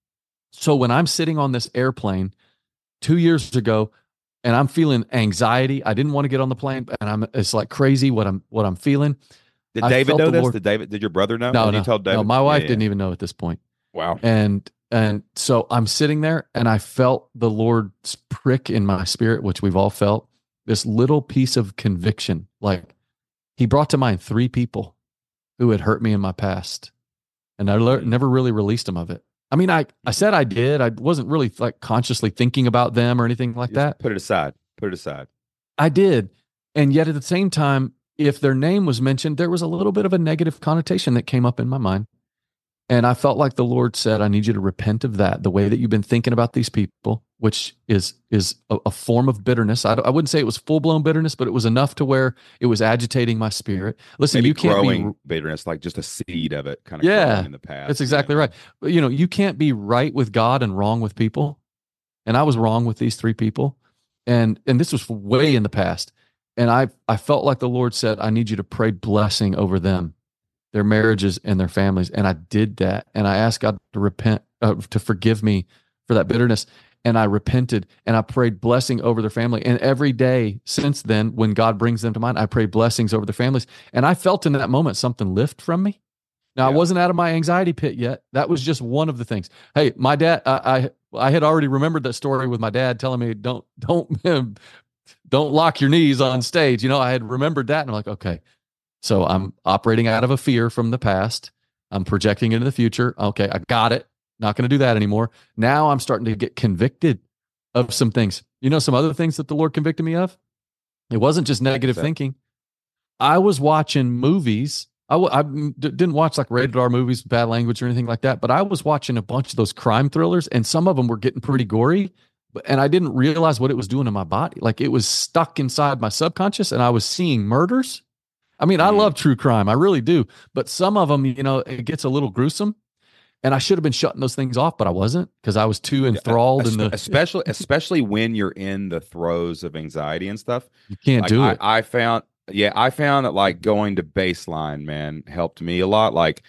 So when I'm sitting on this airplane two years ago and I'm feeling anxiety, I didn't want to get on the plane, and I'm it's like crazy what I'm what I'm feeling. Did I David felt know the this? Lord- Did David? Did your brother know? No, When no, you told David? no. My wife Yeah, didn't yeah. even know at this point. Wow. And and so I'm sitting there and I felt the Lord's prick in my spirit, which we've all felt, this little piece of conviction. Like he brought to mind three people who had hurt me in my past. And I le- Mm. never really released them of it. I mean, I, I said I did. I wasn't really like consciously thinking about them or anything like Just that. Put it aside. Put it aside. I did. And yet at the same time, if their name was mentioned, there was a little bit of a negative connotation that came up in my mind. And I felt like the Lord said, I need you to repent of that, the way that you've been thinking about these people, which is is a, a form of bitterness. I, I wouldn't say it was full-blown bitterness, but it was enough to where it was agitating my spirit. Listen, Maybe you can't growing be bitterness, like just a seed of it, kind of Yeah, growing in the past. That's exactly Yeah. right. But, you know, you can't be right with God and wrong with people. And I was wrong with these three people. And and this was way in the past. And I I felt like the Lord said, I need you to pray blessing over them, their marriages and their families. And I did that. And I asked God to repent, uh, to forgive me for that bitterness. And I repented and I prayed blessing over their family. And every day since then, when God brings them to mind, I pray blessings over their families. And I felt in that moment something lift from me. Now, Yeah. I wasn't out of my anxiety pit yet. That was just one of the things. Hey, my dad, I, I, I had already remembered that story with my dad telling me, don't, don't, don't lock your knees on stage. You know, I had remembered that and I'm like, okay, so I'm operating out of a fear from the past. I'm projecting into the future. Okay, I got it. Not going to do that anymore. Now I'm starting to get convicted of some things. You know, some other things that the Lord convicted me of? It wasn't just negative that? thinking. I was watching movies. I, w- I d- didn't watch like rated R movies, bad language or anything like that, but I was watching a bunch of those crime thrillers, and some of them were getting pretty gory, but- and I didn't realize what it was doing to my body. Like it was stuck inside my subconscious, and I was seeing murders. I mean, I Mm. love true crime. I really do. But some of them, you know, it gets a little gruesome. And I should have been shutting those things off, but I wasn't because I was too enthralled in the. especially especially when you're in the throes of anxiety and stuff. You can't Like, do I, it. I found, yeah, I found that like going to baseline, man, helped me a lot. Like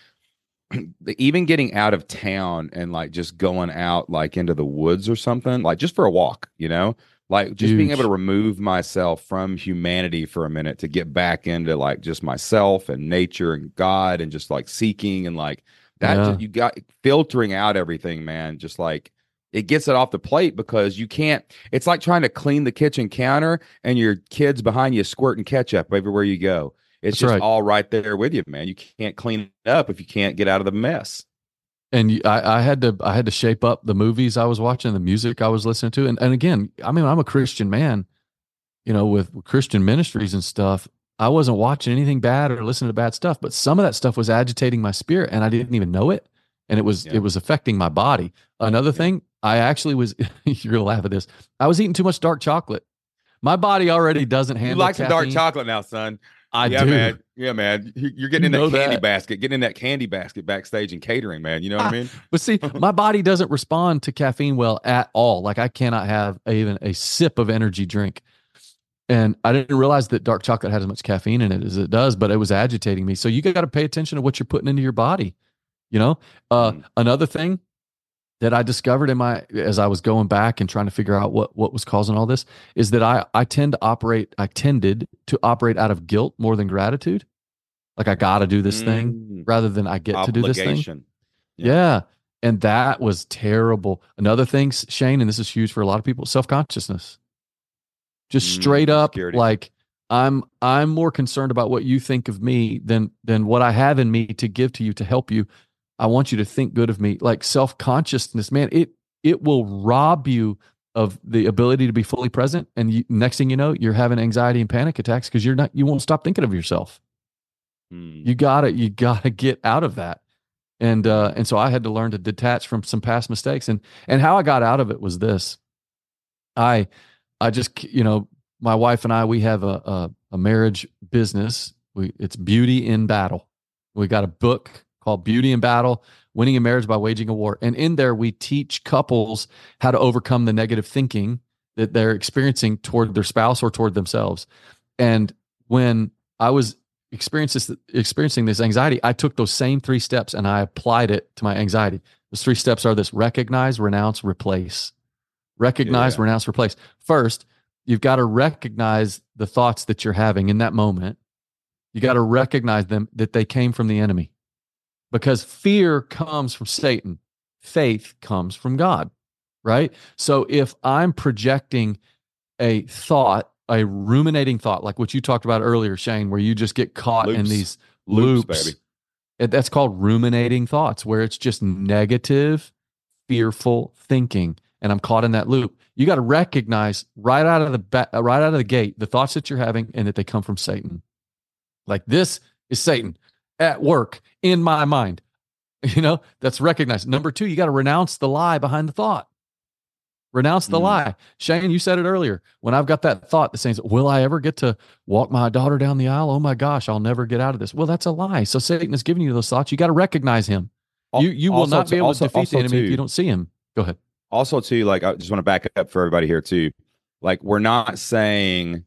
even getting out of town and like just going out like into the woods or something, like just for a walk, you know, like just being Huge. able to remove myself from humanity for a minute to get back into like just myself and nature and God and just like seeking and like that. Yeah. Just, you got filtering out everything, man. Just like it gets it off the plate because you can't. It's like trying to clean the kitchen counter and your kids behind you squirting ketchup everywhere you go. It's That's just right. all right there with you, man. You can't clean it up if you can't get out of the mess. And you- I, I had to, I had to shape up the movies I was watching, the music I was listening to, and and again, I mean, I'm a Christian man, you know, with Christian ministries and stuff. I wasn't watching anything bad or listening to bad stuff, but some of that stuff was agitating my spirit, and I didn't even know it, and it was Yeah. it was affecting my body. Another thing, I actually was. You're gonna laugh at this. I was eating too much dark chocolate. My body already doesn't handle. You like some dark caffeine. chocolate now, son. I yeah, do. man. Yeah, man. You- You're getting You in that know candy that. basket, getting in that candy basket backstage and catering, man. You know what I mean? But see, my body doesn't respond to caffeine well at all. Like I cannot have even a sip of energy drink. And I didn't realize that dark chocolate had as much caffeine in it as it does, but it was agitating me. So you got to pay attention to what you're putting into your body. You know, uh, Mm. another thing that I discovered in my, as I was going back and trying to figure out what, what was causing all this is that I, I tend to operate, I tended to operate out of guilt more than gratitude. Like I got to do this thing Mm. rather than I get to do this thing. Obligation. Yeah. And that was terrible. Another thing, Shane, and this is huge for a lot of people, self-consciousness. Just Mm, straight up, security. like I'm I'm more concerned about what you think of me than than what I have in me to give to you to help you. I want you to think good of me. Like self-consciousness, man, it it will rob you of the ability to be fully present. And you, next thing you know, you're having anxiety and panic attacks because you're not you won't stop thinking of yourself. Mm. You gotta you gotta get out of that. And uh, and so I had to learn to detach from some past mistakes. And and how I got out of it was this. I I just, you know, my wife and I, we have a a, a marriage business. We it's Beauty in Battle. We got a book called Beauty in Battle: Winning a Marriage by Waging a War. And in there we teach couples how to overcome the negative thinking that they're experiencing toward their spouse or toward themselves. And when I was experiencing this, experiencing this anxiety, I took those same three steps and I applied it to my anxiety. Those three steps are this: recognize, renounce, replace. Recognize, Yeah. renounce, replace. First, you've got to recognize the thoughts that you're having in that moment. You got to recognize them, that they came from the enemy, because fear comes from Satan. Faith comes from God, right? So if I'm projecting a thought, a ruminating thought, like what you talked about earlier, Shane, where you just get caught Loops. in these Loops, loops, baby. it- that's called ruminating thoughts, where it's just negative, fearful thinking, and I'm caught in that loop. You got to recognize right out of the ba- right out of the gate the thoughts that you're having, and that they come from Satan. Like, this is Satan at work in my mind. You know, that's recognized. Number two, you got to renounce the lie behind the thought. Renounce the Mm. lie. Shane, you said it earlier. When I've got that thought that says, will I ever get to walk my daughter down the aisle? Oh my gosh, I'll never get out of this. Well, that's a lie. So Satan is giving you those thoughts. You got to recognize him. You you will Also not be to- able also- to defeat the also enemy if too- you don't see him. Go ahead. Also, too, like, I just want to back up for everybody here too. Like, we're not saying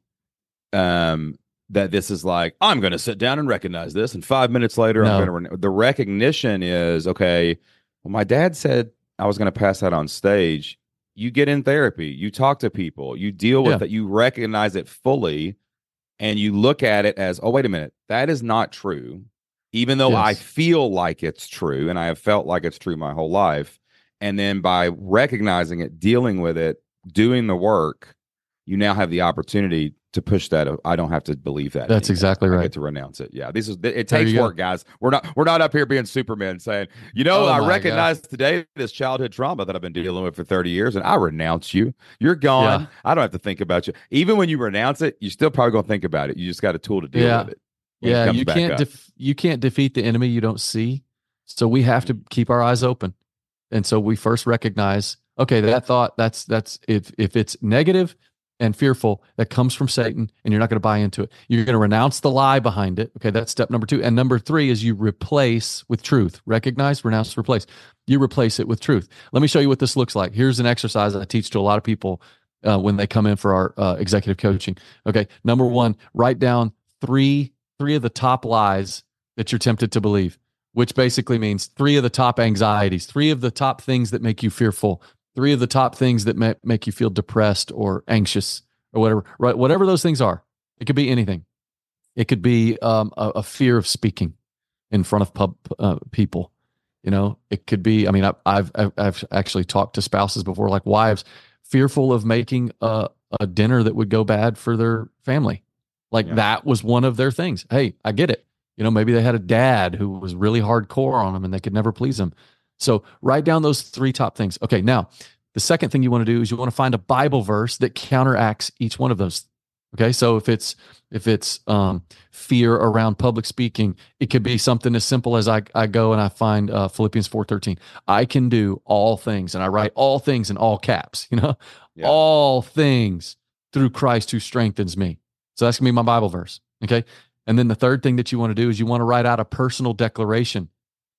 um that this is like, I'm going to sit down and recognize this, and five minutes later, No. I'm going to. Re- the recognition is, okay, well, my dad said I was going to pass that on stage. You get in therapy, you talk to people, you deal with Yeah. it, you recognize it fully, and you look at it as, oh, wait a minute, that is not true. Even though I Yes. feel like it's true, and I have felt like it's true my whole life. And then by recognizing it, dealing with it, doing the work, you now have the opportunity to push that. I don't have to believe that. That's anymore. exactly I right. get to renounce it. Yeah, this is. It There takes you go. work, guys. We're not. We're not up here being Superman saying, you know, Oh I my recognize today this childhood trauma that I've been dealing with for thirty years, and I renounce you. You're gone. Yeah. I don't have to think about you. Even when you renounce it, you still probably gonna think about it. You just got a tool to deal Yeah. with it. when it Yeah, comes you back can't up. def- you can't defeat the enemy you don't see. So we have to keep our eyes open. And so we first recognize, okay, that thought, that's that's if if it's negative and fearful, that comes from Satan, and you're not going to buy into it. You're going to renounce the lie behind it. Okay, that's step number two. And number three is you replace with truth. Recognize, renounce, replace. You replace it with truth. Let me show you what this looks like. Here's an exercise I teach to a lot of people uh, when they come in for our uh, executive coaching. Okay, number one, write down three three of the top lies that you're tempted to believe, which basically means three of the top anxieties, three of the top things that make you fearful, three of the top things that may, make you feel depressed or anxious or whatever, right? Whatever those things are. It could be anything. It could be um, a, a fear of speaking in front of pub uh, people. You know, it could be, I mean, I, I've, I've, I've actually talked to spouses before, like wives, fearful of making a, a dinner that would go bad for their family. Like Yeah. that was one of their things. Hey, I get it. You know, maybe they had a dad who was really hardcore on them and they could never please him. So write down those three top things. Okay, now the second thing you want to do is you want to find a Bible verse that counteracts each one of those. Okay, so if it's if it's um, fear around public speaking, it could be something as simple as I I go and I find uh, Philippians four thirteen. I can do all things, and I write all things in all caps. You know, Yeah. all things through Christ who strengthens me. So that's gonna be my Bible verse. Okay. And then the third thing that you want to do is you want to write out a personal declaration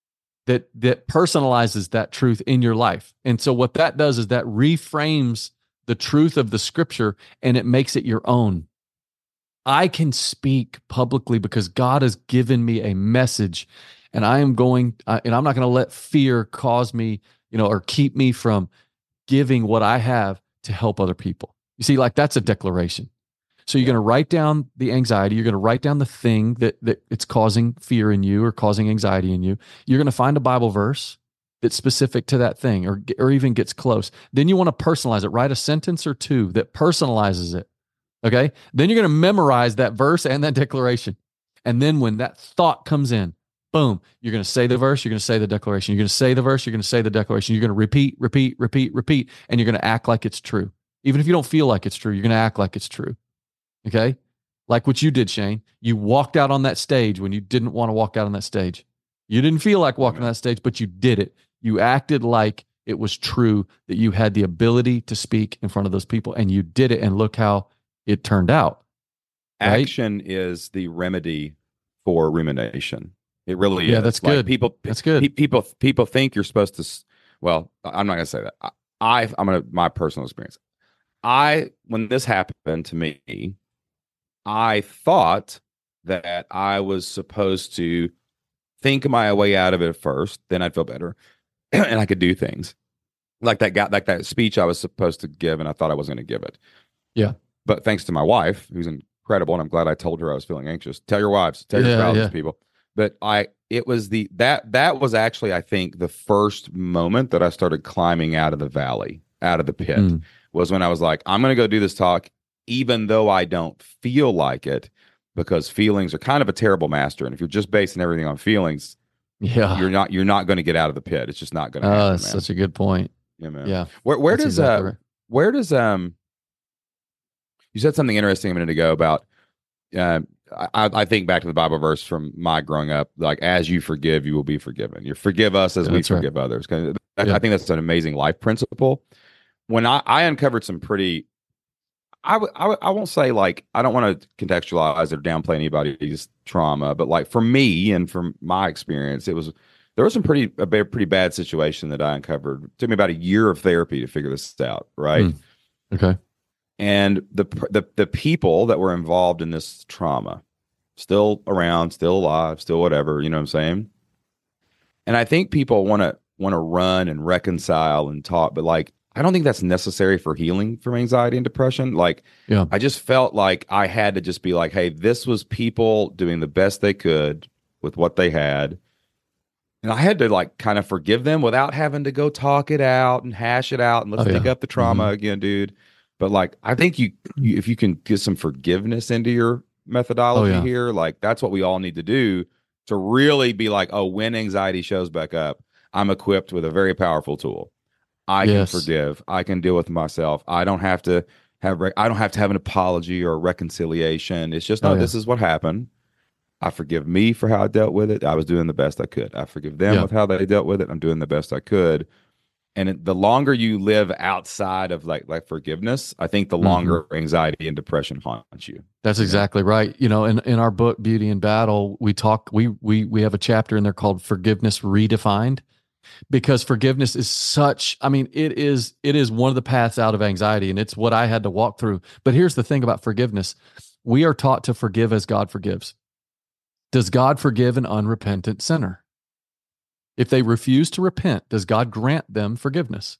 that that personalizes that truth in your life. And so what that does is that reframes the truth of the scripture and it makes it your own. I can speak publicly because God has given me a message, and I am going uh, and I'm not going to let fear cause me, you know, or keep me from giving what I have to help other people. You see, like that's a declaration. So you're going to write down the anxiety. You're going to write down the thing that that it's causing fear in you or causing anxiety in you. You're going to find a Bible verse that's specific to that thing, or or even gets close. Then you want to personalize it. Write a sentence or two that personalizes it. Okay. Then you're going to memorize that verse and that declaration. And then when that thought comes in, boom, you're going to say the verse. You're going to say the declaration. You're going to say the verse. You're going to say the declaration. You're going to repeat, repeat, repeat, repeat, and you're going to act like it's true. Even if you don't feel like it's true, you're going to act like it's true. Okay. Like what you did, Shane. You walked out on that stage when you didn't want to walk out on that stage. You didn't feel like walking on that stage, but you did it. You acted like it was true that you had the ability to speak in front of those people, and you did it. And look how it turned out. Right? Action is the remedy for rumination. It really is. Yeah, that's Like, good. People, That's good. pe- people, people think you're supposed to. s- Well, I'm not going to say that. I, I, I'm going to my personal experience. I, when this happened to me, I thought that I was supposed to think my way out of it first. Then I'd feel better. and I could do things like that guy, like that speech I was supposed to give, and I thought I was going to give it. Yeah. But thanks to my wife, who's incredible, and I'm glad I told her I was feeling anxious. Tell your wives, tell your Yeah, spouses, yeah. people. But I, it was the that that was actually, I think, the first moment that I started climbing out of the valley, out of the pit, Mm. was when I was like, I'm going to go do this talk, even though I don't feel like it, because feelings are kind of a terrible master, and if you're just basing everything on feelings, Yeah. you're not you're not going to get out of the pit. It's just not going to Uh, happen, that's man. such a good point. Yeah, man. Yeah. Where where That's does exactly uh right. where does um you said something interesting a minute ago about uh, I, I think back to the Bible verse from my growing up, like, as you forgive, you will be forgiven. You forgive us as Yeah, we that's right. forgive others. 'Cause I, Yeah. I think that's an amazing life principle. When I, I uncovered some pretty, I, w- I, w- I won't say, like, I don't want to contextualize or downplay anybody's trauma, but like for me and from my experience, it was, there was some pretty, a ba- pretty bad situation that I uncovered. It took me about a year of therapy to figure this out. Right. Mm. Okay. And the, the, the people that were involved in this trauma, still around, still alive, still whatever, you know what I'm saying? And I think people want to want to run and reconcile and talk, but like, I don't think that's necessary for healing from anxiety and depression. Like, Yeah. I just felt like I had to just be like, hey, this was people doing the best they could with what they had. And I had to like kind of forgive them without having to go talk it out and hash it out and let's Oh, dig yeah. up the trauma Mhm. again, dude. But like, I think you, you if you can get some forgiveness into your methodology Oh, yeah. here, like that's what we all need to do to really be like, oh, when anxiety shows back up, I'm equipped with a very powerful tool. I Yes. can forgive. I can deal with myself. I don't have to have. Re- I don't have to have an apology or a reconciliation. It's just, no, Oh, yeah. this is what happened. I forgive me for how I dealt with it. I was doing the best I could. I forgive them Yeah. with how they dealt with it. I'm doing the best I could. And it, the longer you live outside of like like forgiveness, I think the Mhm. longer anxiety and depression haunts you. That's You know? exactly right. You know, in, in our book, Beauty in Battle, we talk, we, we, we have a chapter in there called Forgiveness Redefined, because forgiveness is such, I mean, it is, it is one of the paths out of anxiety, and it's what I had to walk through. But here's the thing about forgiveness. We are taught to forgive as God forgives. Does God forgive an unrepentant sinner? If they refuse to repent, does God grant them forgiveness?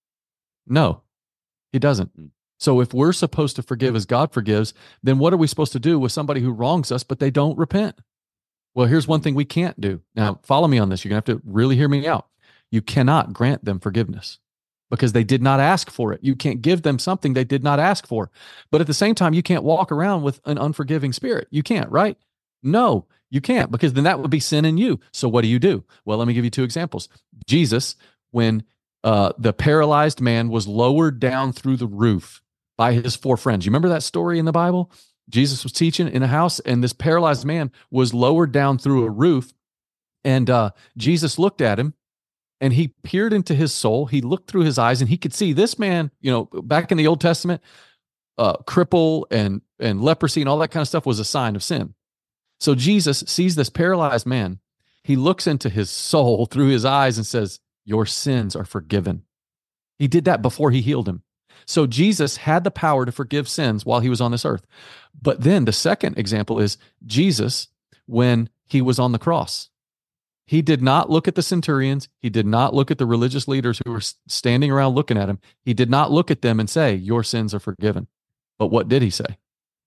No, he doesn't. Mm. So if we're supposed to forgive as God forgives, then what are we supposed to do with somebody who wrongs us, but they don't repent? Well, here's one thing we can't do. Now, follow me on this. You're going to have to really hear me out. You cannot grant them forgiveness because they did not ask for it. You can't give them something they did not ask for. But at the same time, you can't walk around with an unforgiving spirit. You can't, right? No, you can't, because then that would be sin in you. So what do you do? Well, let me give you two examples. Jesus, when uh, the paralyzed man was lowered down through the roof by his four friends. You remember that story in the Bible? Jesus was teaching in a house, and this paralyzed man was lowered down through a roof. And uh, Jesus looked at him, and he peered into his soul. He looked through his eyes, and he could see this man, you know, back in the Old Testament, uh, cripple and, and leprosy and all that kind of stuff was a sign of sin. So Jesus sees this paralyzed man. He looks into his soul through his eyes and says, your sins are forgiven. He did that before he healed him. So Jesus had the power to forgive sins while he was on this earth. But then the second example is Jesus, when he was on the cross. He did not look at the centurions. He did not look at the religious leaders who were standing around looking at him. He did not look at them and say, your sins are forgiven. But what did he say?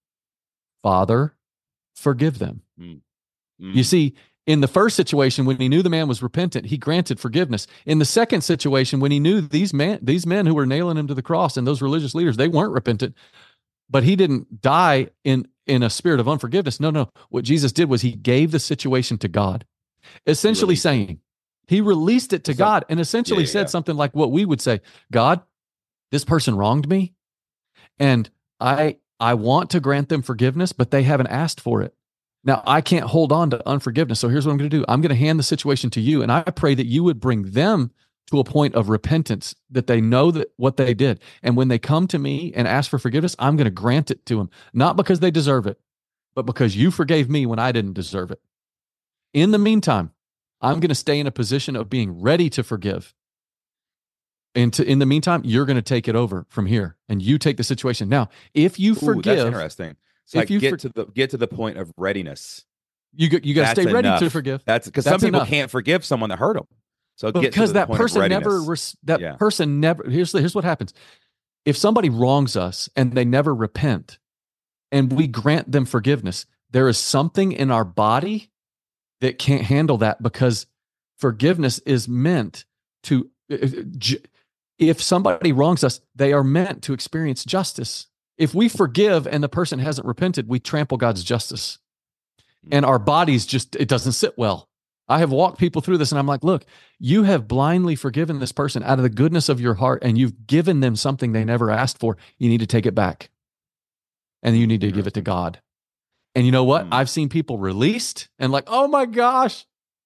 Father, forgive them. Mm. Mm. You see, in the first situation, when he knew the man was repentant, he granted forgiveness. In the second situation, when he knew these man, these men who were nailing him to the cross and those religious leaders, they weren't repentant, but he didn't die in, in a spirit of unforgiveness. No, no. What Jesus did was he gave the situation to God, essentially released it. saying, he released it to It's like- God and essentially Yeah, yeah, said yeah. something like what we would say, God, this person wronged me, and I I want to grant them forgiveness, but they haven't asked for it. Now, I can't hold on to unforgiveness. So here's what I'm going to do. I'm going to hand the situation to you, and I pray that you would bring them to a point of repentance, that they know that what they did. And when they come to me and ask for forgiveness, I'm going to grant it to them, not because they deserve it, but because you forgave me when I didn't deserve it. In the meantime, I'm going to stay in a position of being ready to forgive. And to, in the meantime, you're going to take it over from here, and you take the situation. Now, if you Ooh, forgive, that's interesting. It's if like you get for- to the get to the point of readiness. you got, you got to That's stay ready enough. to forgive. That's because some That's people enough. can't forgive someone that hurt them. So get because to the that point person of never, readiness. res- that Yeah. person never, here's, the, here's what happens. If somebody wrongs us and they never repent and we grant them forgiveness, there is something in our body that can't handle that, because forgiveness is meant to, if somebody wrongs us, they are meant to experience justice. If we forgive and the person hasn't repented, we trample God's justice. And our bodies just, it doesn't sit well. I have walked people through this and I'm like, look, you have blindly forgiven this person out of the goodness of your heart, and you've given them something they never asked for. You need to take it back. And you need to give it to God. And you know what? Mm. I've seen people released and like, oh my gosh,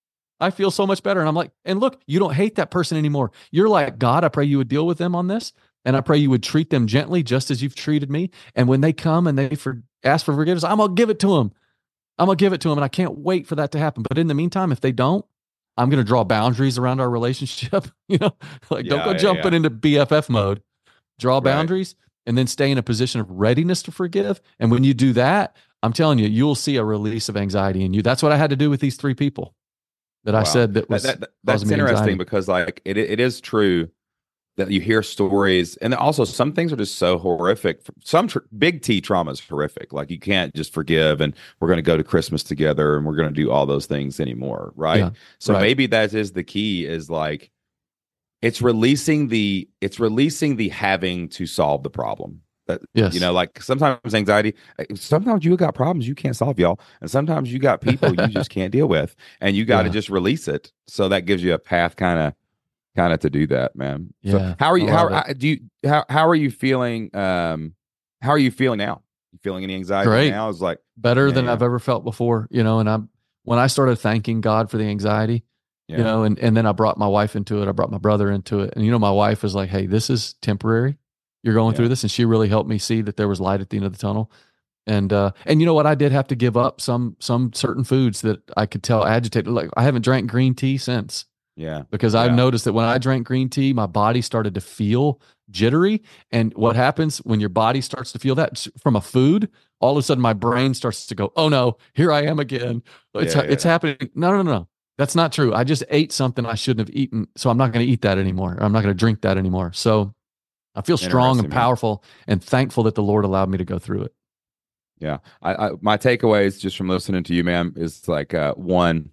I feel so much better. And I'm like, and look, you don't hate that person anymore. You're like, God, I pray you would deal with them on this. And I pray you would treat them gently, just as you've treated me. And when they come and they for, ask for forgiveness, I'm going to give it to them. I'm going to give it to them. And I can't wait for that to happen. But in the meantime, if they don't, I'm going to draw boundaries around our relationship. You know, like, Yeah, don't go yeah, jumping yeah. into B F F mode. Draw Right. boundaries and then stay in a position of readiness to forgive. And when you do that, I'm telling you, you'll see a release of anxiety in you. That's what I had to do with these three people that I Wow. said that was That- that- that's causing me interesting anxiety. because like it it is true that you hear stories, and also some things are just so horrific. Some tr- big T trauma is horrific. Like you can't just forgive and we're going to go to Christmas together and we're going to do all those things anymore, right? Yeah, so right. maybe that is the key, is like it's releasing the it's releasing the having to solve the problem. That, Yes. you know, like sometimes anxiety, sometimes you got problems you can't solve, y'all. And sometimes you got people you just can't deal with, and you got to Yeah. just release it. So that gives you a path kind of, kind of to do that, man. Yeah, So how are you, I how love I- do you, how, how are you feeling? Um, how are you feeling now? You feeling any anxiety Great. now? It's like, Better Yeah, than yeah. I've ever felt before, you know, and I'm, when I started thanking God for the anxiety, yeah, you know, and, and then I brought my wife into it. I brought my brother into it. And, you know, my wife was like, hey, this is temporary. You're going Yeah. through this. And she really helped me see that there was light at the end of the tunnel. And, uh, and you know what? I did have to give up some, some certain foods that I could tell agitated. Like I haven't drank green tea since, yeah, because I've Yeah. noticed that when I drank green tea, my body started to feel jittery. And what happens when your body starts to feel that from a food, all of a sudden my brain starts to go, oh no, here I am again. It's, Yeah, it's yeah. happening. No, no, no, no. That's not true. I just ate something I shouldn't have eaten. So I'm not going to eat that anymore. I'm not going to drink that anymore. So I feel strong and Interesting, man. powerful and thankful that the Lord allowed me to go through it. Yeah. I, I my takeaways just from listening to you, man, is like uh, one,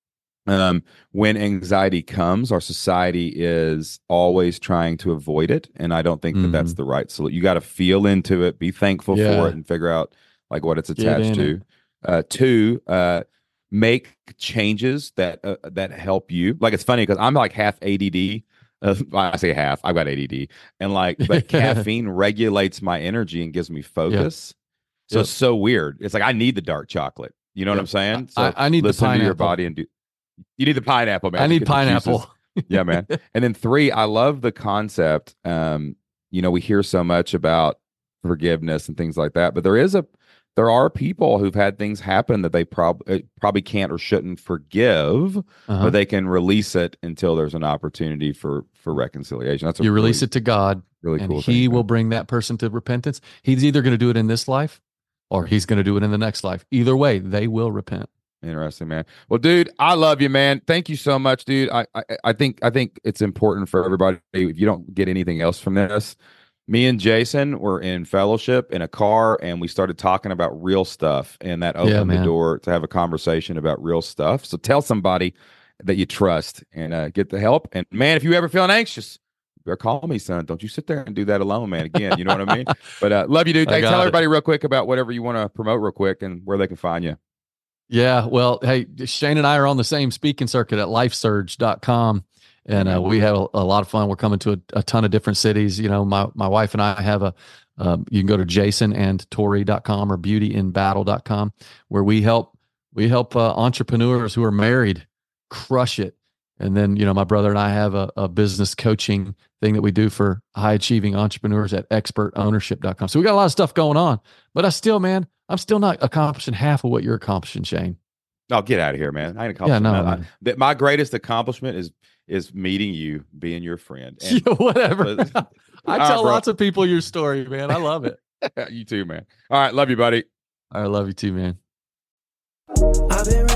um, when anxiety comes, our society is always trying to avoid it, and I don't think that that's Mhm. the right solution. You got to feel into it, be thankful Yeah. for it, and figure out like what it's Get attached in to. it. Uh, two, uh, make changes that uh, that help you. Like it's funny because I'm like half A D D. Uh, I say half. I've got A D D, and like, but caffeine regulates my energy and gives me focus. So Yep. it's so weird. It's like I need the dark chocolate. You know what Yep. I'm saying? So I- I need the listen to your pineapple. body and do. You need the pineapple, man. I to need get the juices. pineapple. Yeah, man. And then three, I love the concept. Um, you know, we hear so much about forgiveness and things like that, but there is a, there are people who've had things happen that they probably probably can't or shouldn't forgive, Uh-huh. but they can release it until there's an opportunity for for reconciliation. That's a You release really, it to God, really and cool he thing. will man. bring that person to repentance. He's either going to do it in this life or he's going to do it in the next life. Either way, they will repent. Interesting, man. Well, dude, I love you, man. Thank you so much, dude. I, I I think I think it's important for everybody. If you don't get anything else from this, me and Jason were in fellowship in a car, and we started talking about real stuff, and that opened the man. door to have a conversation about real stuff. So tell somebody that you trust and uh, get the help. And man, if you ever feeling anxious, you better call me, son. Don't you sit there and do that alone, man. Again, you know what I mean? But uh, love you, dude. I Hey, got tell it. everybody real quick about whatever you want to promote real quick and where they can find you. Yeah. Well, hey, Shane and I are on the same speaking circuit at life surge dot com. And uh, we have a, a lot of fun. We're coming to a, a ton of different cities. You know, my, my wife and I have a, um, you can go to jason and tori dot com or beauty in battle dot com, where we help, we help uh, entrepreneurs who are married crush it. And then, you know, my brother and I have a, a business coaching thing that we do for high achieving entrepreneurs at expert ownership dot com. So we got a lot of stuff going on, but I still, man, I'm still not accomplishing half of what you're accomplishing, Shane. Oh, get out of here, man. I ain't Yeah, accomplished no, nothing. I- man. that my greatest accomplishment is is meeting you, being your friend. And Yeah, whatever. But- I All right, tell bro. lots of people your story, man. I love it. you too, man. All right, love you, buddy. I love you too, man. I've been